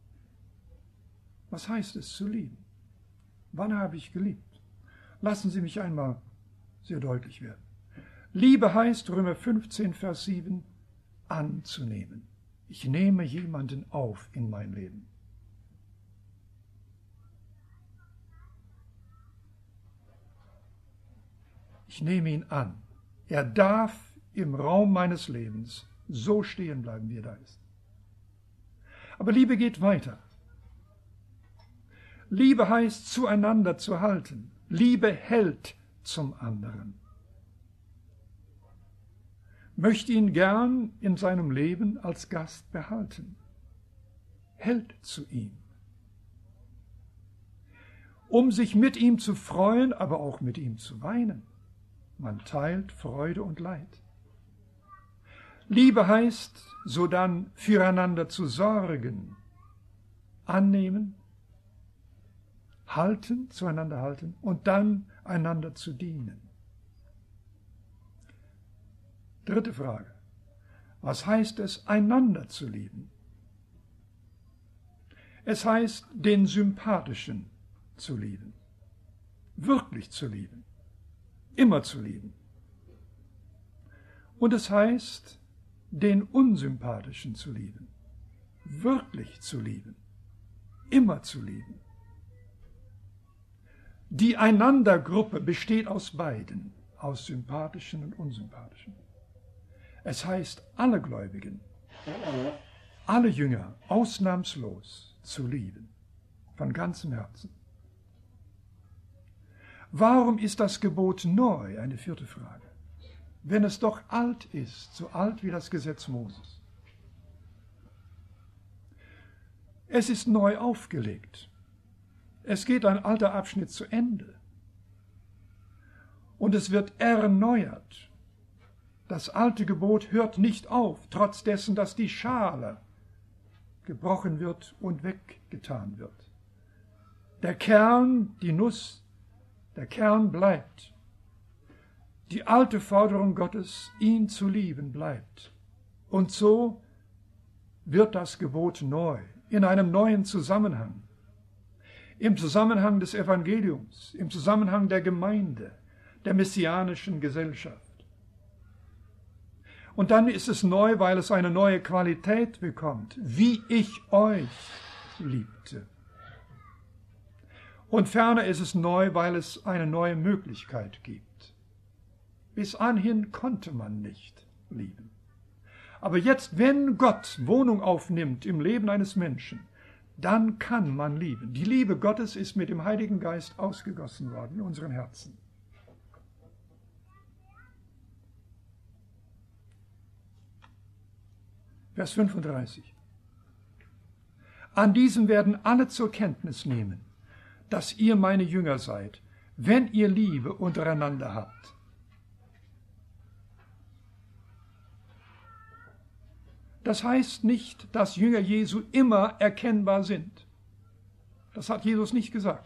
Was heißt es zu lieben? Wann habe ich geliebt? Lassen Sie mich einmal sehr deutlich werden. Liebe heißt, Römer fünfzehn, Vers sieben, anzunehmen. Ich nehme jemanden auf in mein Leben. Ich nehme ihn an. Er darf im Raum meines Lebens so stehen bleiben, wie er da ist. Aber Liebe geht weiter. Liebe heißt, zueinander zu halten. Liebe hält zum anderen. möchte ihn gern in seinem Leben als Gast behalten, hält zu ihm, um sich mit ihm zu freuen, aber auch mit ihm zu weinen. Man teilt Freude und Leid. Liebe heißt, sodann füreinander zu sorgen, annehmen, halten, zueinander halten und dann einander zu dienen. Dritte Frage. Was heißt es, einander zu lieben? Es heißt, den Sympathischen zu lieben, wirklich zu lieben, immer zu lieben. Und es heißt, den Unsympathischen zu lieben, wirklich zu lieben, immer zu lieben. Die Einandergruppe besteht aus beiden, aus Sympathischen und Unsympathischen. Es heißt, alle Gläubigen, alle Jünger ausnahmslos zu lieben, von ganzem Herzen. Warum ist das Gebot neu? Eine vierte Frage. Wenn es doch alt ist, so alt wie das Gesetz Moses. Es ist neu aufgelegt. Es geht ein alter Abschnitt zu Ende. Und es wird erneuert. Das alte Gebot hört nicht auf, trotz dessen, dass die Schale gebrochen wird und weggetan wird. Der Kern, die Nuss, der Kern bleibt. Die alte Forderung Gottes, ihn zu lieben, bleibt. Und so wird das Gebot neu, in einem neuen Zusammenhang. Im Zusammenhang des Evangeliums, im Zusammenhang der Gemeinde, der messianischen Gesellschaft. Und dann ist es neu, weil es eine neue Qualität bekommt, wie ich euch liebte. Und ferner ist es neu, weil es eine neue Möglichkeit gibt. Bis anhin konnte man nicht lieben. Aber jetzt, wenn Gott Wohnung aufnimmt im Leben eines Menschen, dann kann man lieben. Die Liebe Gottes ist mit dem Heiligen Geist ausgegossen worden in unseren Herzen. Vers fünfunddreißig. An diesem werden alle zur Kenntnis nehmen, dass ihr meine Jünger seid, wenn ihr Liebe untereinander habt. Das heißt nicht, dass Jünger Jesu immer erkennbar sind. Das hat Jesus nicht gesagt.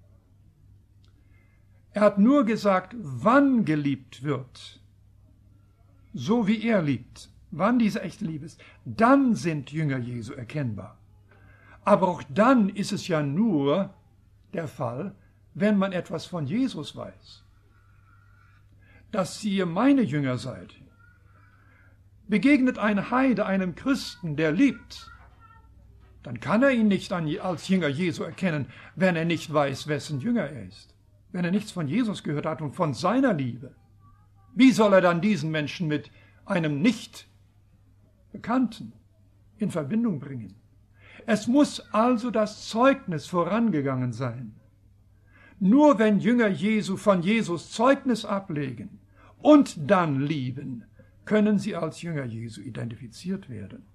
Er hat nur gesagt, wann geliebt wird, so wie er liebt, wann diese echte Liebe ist, dann sind Jünger Jesu erkennbar. Aber auch dann ist es ja nur der Fall, wenn man etwas von Jesus weiß. Dass ihr meine Jünger seid. Begegnet ein Heide einem Christen, der liebt, dann kann er ihn nicht als Jünger Jesu erkennen, wenn er nicht weiß, wessen Jünger er ist. Wenn er nichts von Jesus gehört hat und von seiner Liebe. Wie soll er dann diesen Menschen mit einem Nicht-Bekannten in Verbindung bringen? Es muss also das Zeugnis vorangegangen sein. Nur wenn Jünger Jesu von Jesus Zeugnis ablegen und dann lieben, können sie als Jünger Jesu identifiziert werden.